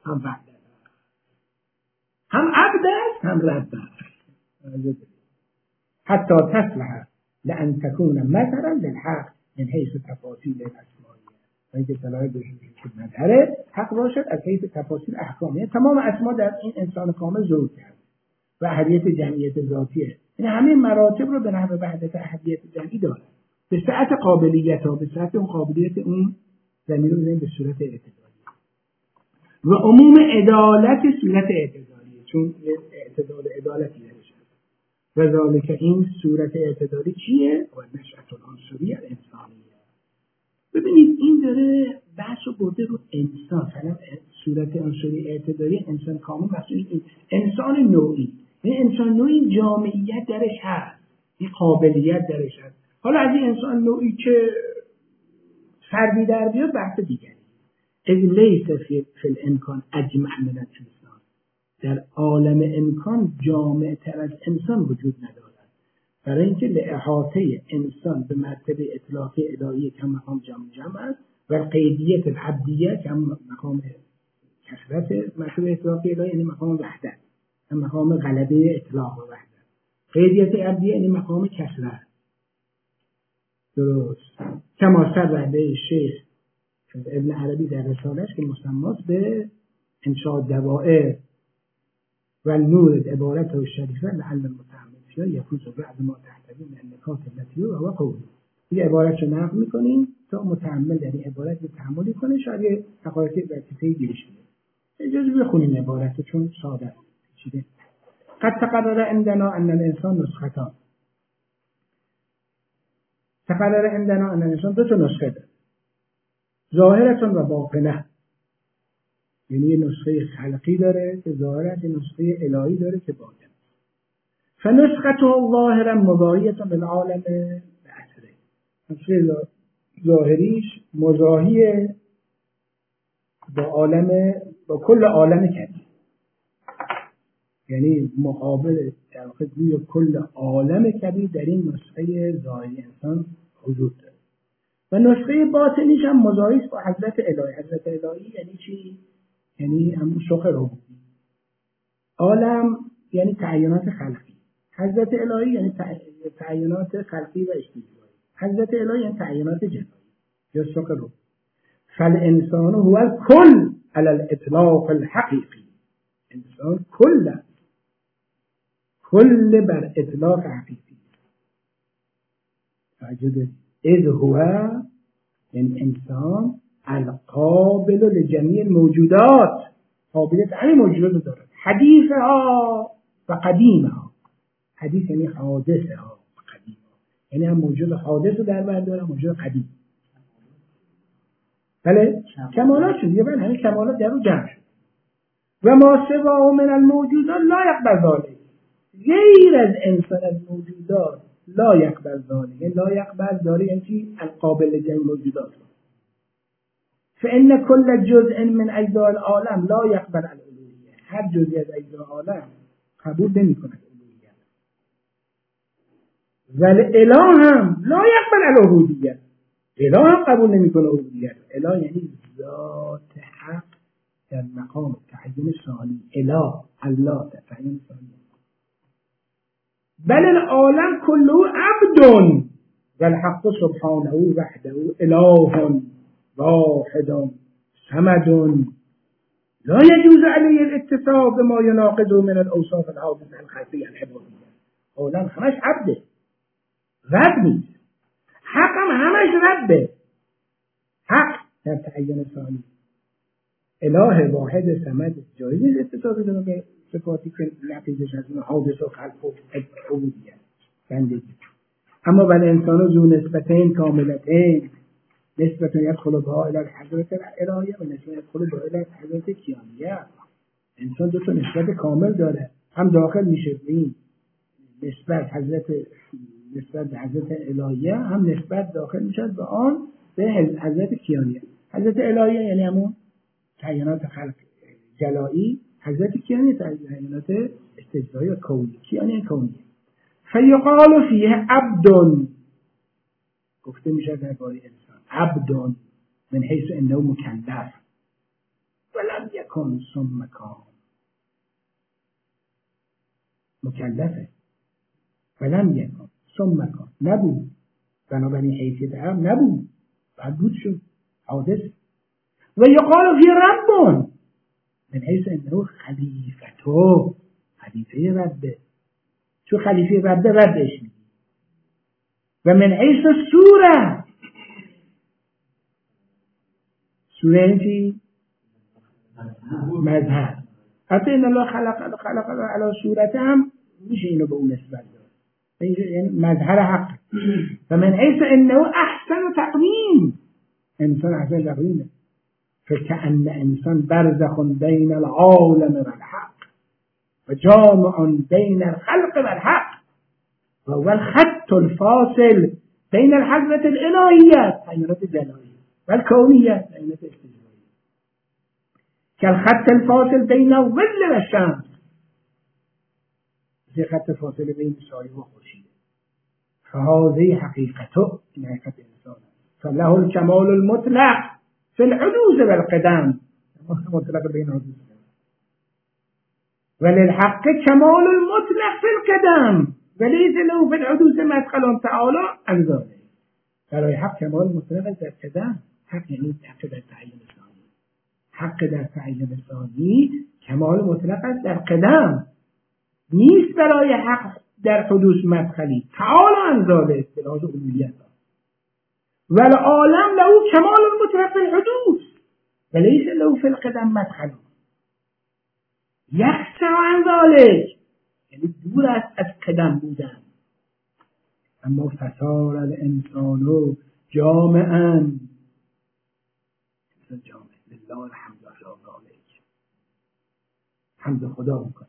هم وحدت است، هم عبد است هم رب است. حتی تصلح لأن تكون مثلا للحق من حيث تفاصيل الأسمائية. اینکه صلاح داشته که مظهر حق باشد از حیث تفاصیل احکام. یعنی تمام اسما در این انسان کامل ظهور کرد و احدیت جمعیت ذاتیه. این همه مراتب رو به نحو وحدت احدیت جمعی داره. به سعت قابلیت ها، به سعت اون قابلیت اون زمین رو بزنیم به صورت اعتدالی و عموم عدالت صورت اعتدالیه، چون اعتدال عدالتی درش هست. و ذالک این صورت اعتدالی چیه؟ و نشأة العنصریه الانسانیه. ببینید این داره بحث رو برده رو انسان، مثلا صورت عنصری اعتدالی انسان کامل، مثلا انسان نوعی. این انسان نوعی جامعیت درش هست، این قابلیت درش هست. حالا از این انسان نوعی که فردی در بیاد بحث دیگری. از لیس فی الامکان اجمع من الانسان، در عالم امکان جامع تر از انسان وجود ندارد، برای اینکه لإحاطه انسان به مرتبه اطلاقی الهی که مقام جمع جمع است و قیدیت العبدیه که مقام کثرت مرتبه اطلاقی الهی، یعنی مقام وحدت، مقام غلبه اطلاق و وحدت. قیدیت عبدیه یعنی مقام کثرت. درست. کما سر به شیخ ابن عربی در رسالش که مسماست به انشاء دوائر و نور عبارت و شریفه لعل المتعمل فیها یفوز بعد ما تحتوی من النکات التي و قول. یه عبارت رو نقل میکنیم تا متعمل در این عبارت رو تحملی کنه، شاید حقایق لطیفه گیرش میده. اجازه بخونیم عبارت چون ساده است. چیه؟ قد تقرر عندنا ان الانسان نسختان. تقرر عندنا ان الانسان دو تا نسخه داره، ظاهرتون و باطنه. یعنی یه نسخه خلقی داره که ظاهرت، یه نسخه الهی داره که باطن. فنسخته ظاهرا مضاهیه بالعالم بأسره. نسخه ظاهریش مضاهیه با عالم، با کل عالم کبیر، یعنی مقابل در واقع گویا کل عالم کبیر در این نسخه ظاهری انسان وجود داره. و نسخه باطنیش هم مضاهی است با حضرت الهی. حضرت الهی یعنی چی؟ یعنی همون شوق ربوبی. عالم یعنی تعینات خلقی. حضرت الهی یعنی تعینات خلقی و اجتماعی. حضرت الهی یعنی تعینات جنایی یا شوق ربوبی. فالانسان هو الكل على الاطلاق الحقیقی. انسان کل کل بر اطلاق حقیقی. توجه اذ هو یعنی انسان القابل لجمیع الموجودات، قابلیت همه موجودات دارد، حدیثها و قدیمها. حدیث یعنی حادثها و قدیمها، یعنی هم موجود حادث رو در بر داره، موجود قدیم. بله کمالات شد، یه بله همین کمالات در رو جمع شد. و ما سوا من الموجودات لا یقبل ذلک. غیر از انسان از موجودات لا یقبل ذلک. لا یقبل داره یعنی چی؟ القابل لجمیع موجودات. فإن كل جزء من أجزاء العالم لا يقبل الألوهية. هر جزئی از اجزای عالم قبول نمی‌کند الوهیت. ولی اله هم لا يقبل الوهیت. اله هم قبول نمی‌کنه الوهیت. اله یعنی ذات حق در مقام تعیین ثانی. اله الله در تعیین ثانی. بل العالم كله عبد والحق سبحانه وحده اله واحد صمد لا يجوز عليه الاتصاف بما يناقضه من الاوصاف الحادثه الخلقيه العبوديه. عالم همش عبده، رب نیست. حق هم همش ربه. حق در تعین ثانی. اله واحد صمد جایز نیست اتصاف بدون به صفاتی که لفظش از اون حادثه و خلق و عبودیت بندگی. اما بل انسان ذو نسبتین کاملتین، نسبت یدخل بها الی الحضرت الالهیه و نسبت یدخل بها الی الحضرت کیانیه. انسان دو تا نسبت کامل داره، هم داخل میشه به این نسبت حضرت نسبت به حضرت الهیه، هم نسبت داخل میشه به آن به حضرت کیانیه. حضرت الهیه یعنی همون تعینات خلق جلایی، حضرت کیانیه تعینات استجزایی و کونی. کیانیه کونیه. فیقال فیه عبد، گفته میشه درباره انسان عبد من حیث انه مکلف ولم یک یکن ثم کان، مکلفه. ولم یکن ثم کان، نبود، بنابراین حیثیت عرب نبود، بعد بود شد، حادث. و یقال فی رب من حیث انه خلیفتو، خلیفه ربه، چون خلیفه ربه ربش میگی. و من حیث سوره، سوره این چی؟ مظهر. حتی این الله خلق خلق علی صورت هم میشه اینو به اون نسبت داد، یعنی مظهر حق. و من حیث انه احسن تقویم، انسان احسن تقویمه. فکأن انسان برزخ بین العالم والحق و جامع بین الخلق والحق و هو الخط الفاصل بین الحضرة الالهیة حضرت جلالية والكونية حضرت استجلالية كالخط الفاصل بين الظل والشمس، زي خط فاصل بين سایه و خورشید. فهذه حقیقته، این حقیقت انسان. فله الكمال المطلق في الحدوث والقدم، مطلق بين حدوث وللحق كمال المطلق في القدم وليس له في الحدوث مدخل تعالى عن ذلك. برای حق کمال مطلق در قدم، حق یعنی حق در تعیین ثانی، حق در تعیین ثانی کمال مطلق است در قدم، نیست برای حق در حدوث مدخلی تعالى عن ذلك به لحاظ علویت. والعالم له كمال المطلق في الحدوث وليس له في القدم مدخل يخشى عن ذلك، یعنی دور است از قدم بودن. اما فصار الانسان جامعا، جامع لله الحمد علی ذلك، حمد خدا میکنه.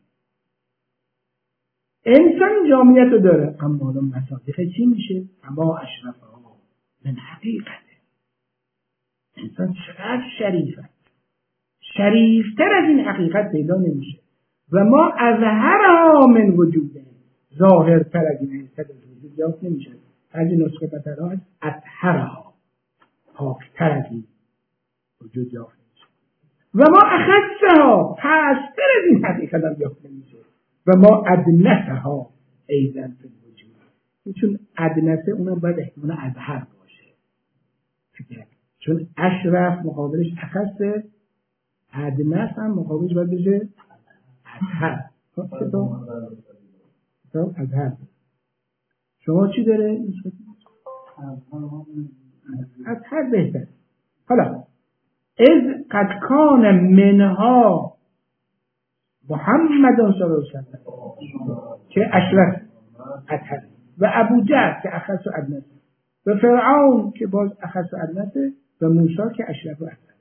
انسان جامعیت رو داره، اما مصادیق چی میشه؟ اما اشرفها من حقیقته. انسان چقدر شریف است، شریفتر از این حقیقت پیدا نمیشه. و ما اظهرها من وجوده، ظاهرتر از این حقیقت از وجود یافت نمیشه. از این نسخه بطرها اطهرها، پاکتر از این وجود یافت نمیشه. و ما اخصها، پستر از این حقیقت هم یافت نمیشه. و ما ادنسها ایزن فی الوجود، چون ادنسه اونم باید احتمال اظهر باشه، چون اشرف مقابلش اخصه، ادنس هم مقابلش باید بشه اظهر. خب اظهر شما چی داره؟ اظهر بهتر. حالا از قد کان منها محمد صلی الله علیه و که اشرف اظهر، و ابو جهل که اخص و ادنس، و فرعون که باز اخص و ادنس، و موسی که اشرف و اظهر.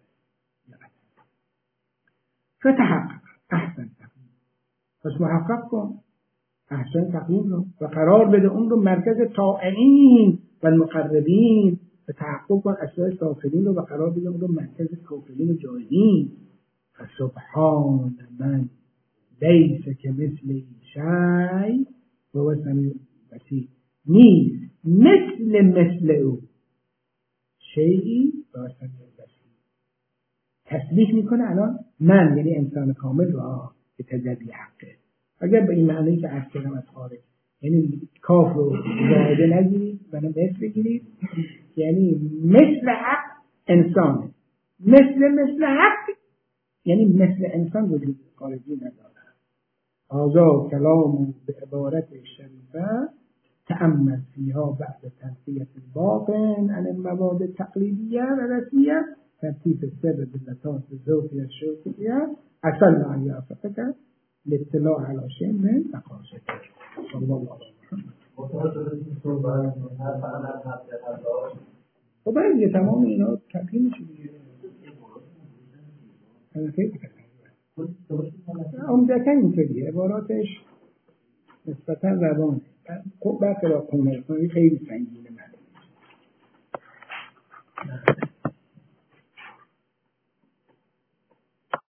فتحقق احسن تقویم، پس محقق کن احسن تقویم رو و قرار بده اون رو مرکز طائعین و المقربین، و تحقق کن اسرار سافلین رو و قرار بده اون رو مرکز کافرین و جاهلین. فسبحان من لیس که مثل شی و هو السمیع البصیر، نیست مثل مثل او شیئی و هو السمیع البصیر. تسبیح میکنه الان من، یعنی انسان کامل را که تجلی حقه. اگر به این معنی که عرض کردم از خارج، یعنی کاف رو زائده نگیرید و نه مثل بگیرید، یعنی مثل حق انسانه، مثل مثل حق یعنی مثل انسان وجود خارجی نداره. هذا کلام به عبارت شریفه تأمل فیها بعد تنقیه الباطن عن المواد التقلیدیه و رسمیه ترتیب سر باللطاف الذوقی الشوقیه اصل علی افقه الاطلاع على شيء من مقاصده. صلی الله علیه و خب این تمام اینا تقییم میشه دیگه. عمدتاً اینطوریه، عباراتش نسبتاً روانه، خب برخلاف خونه خیلی سنگینه.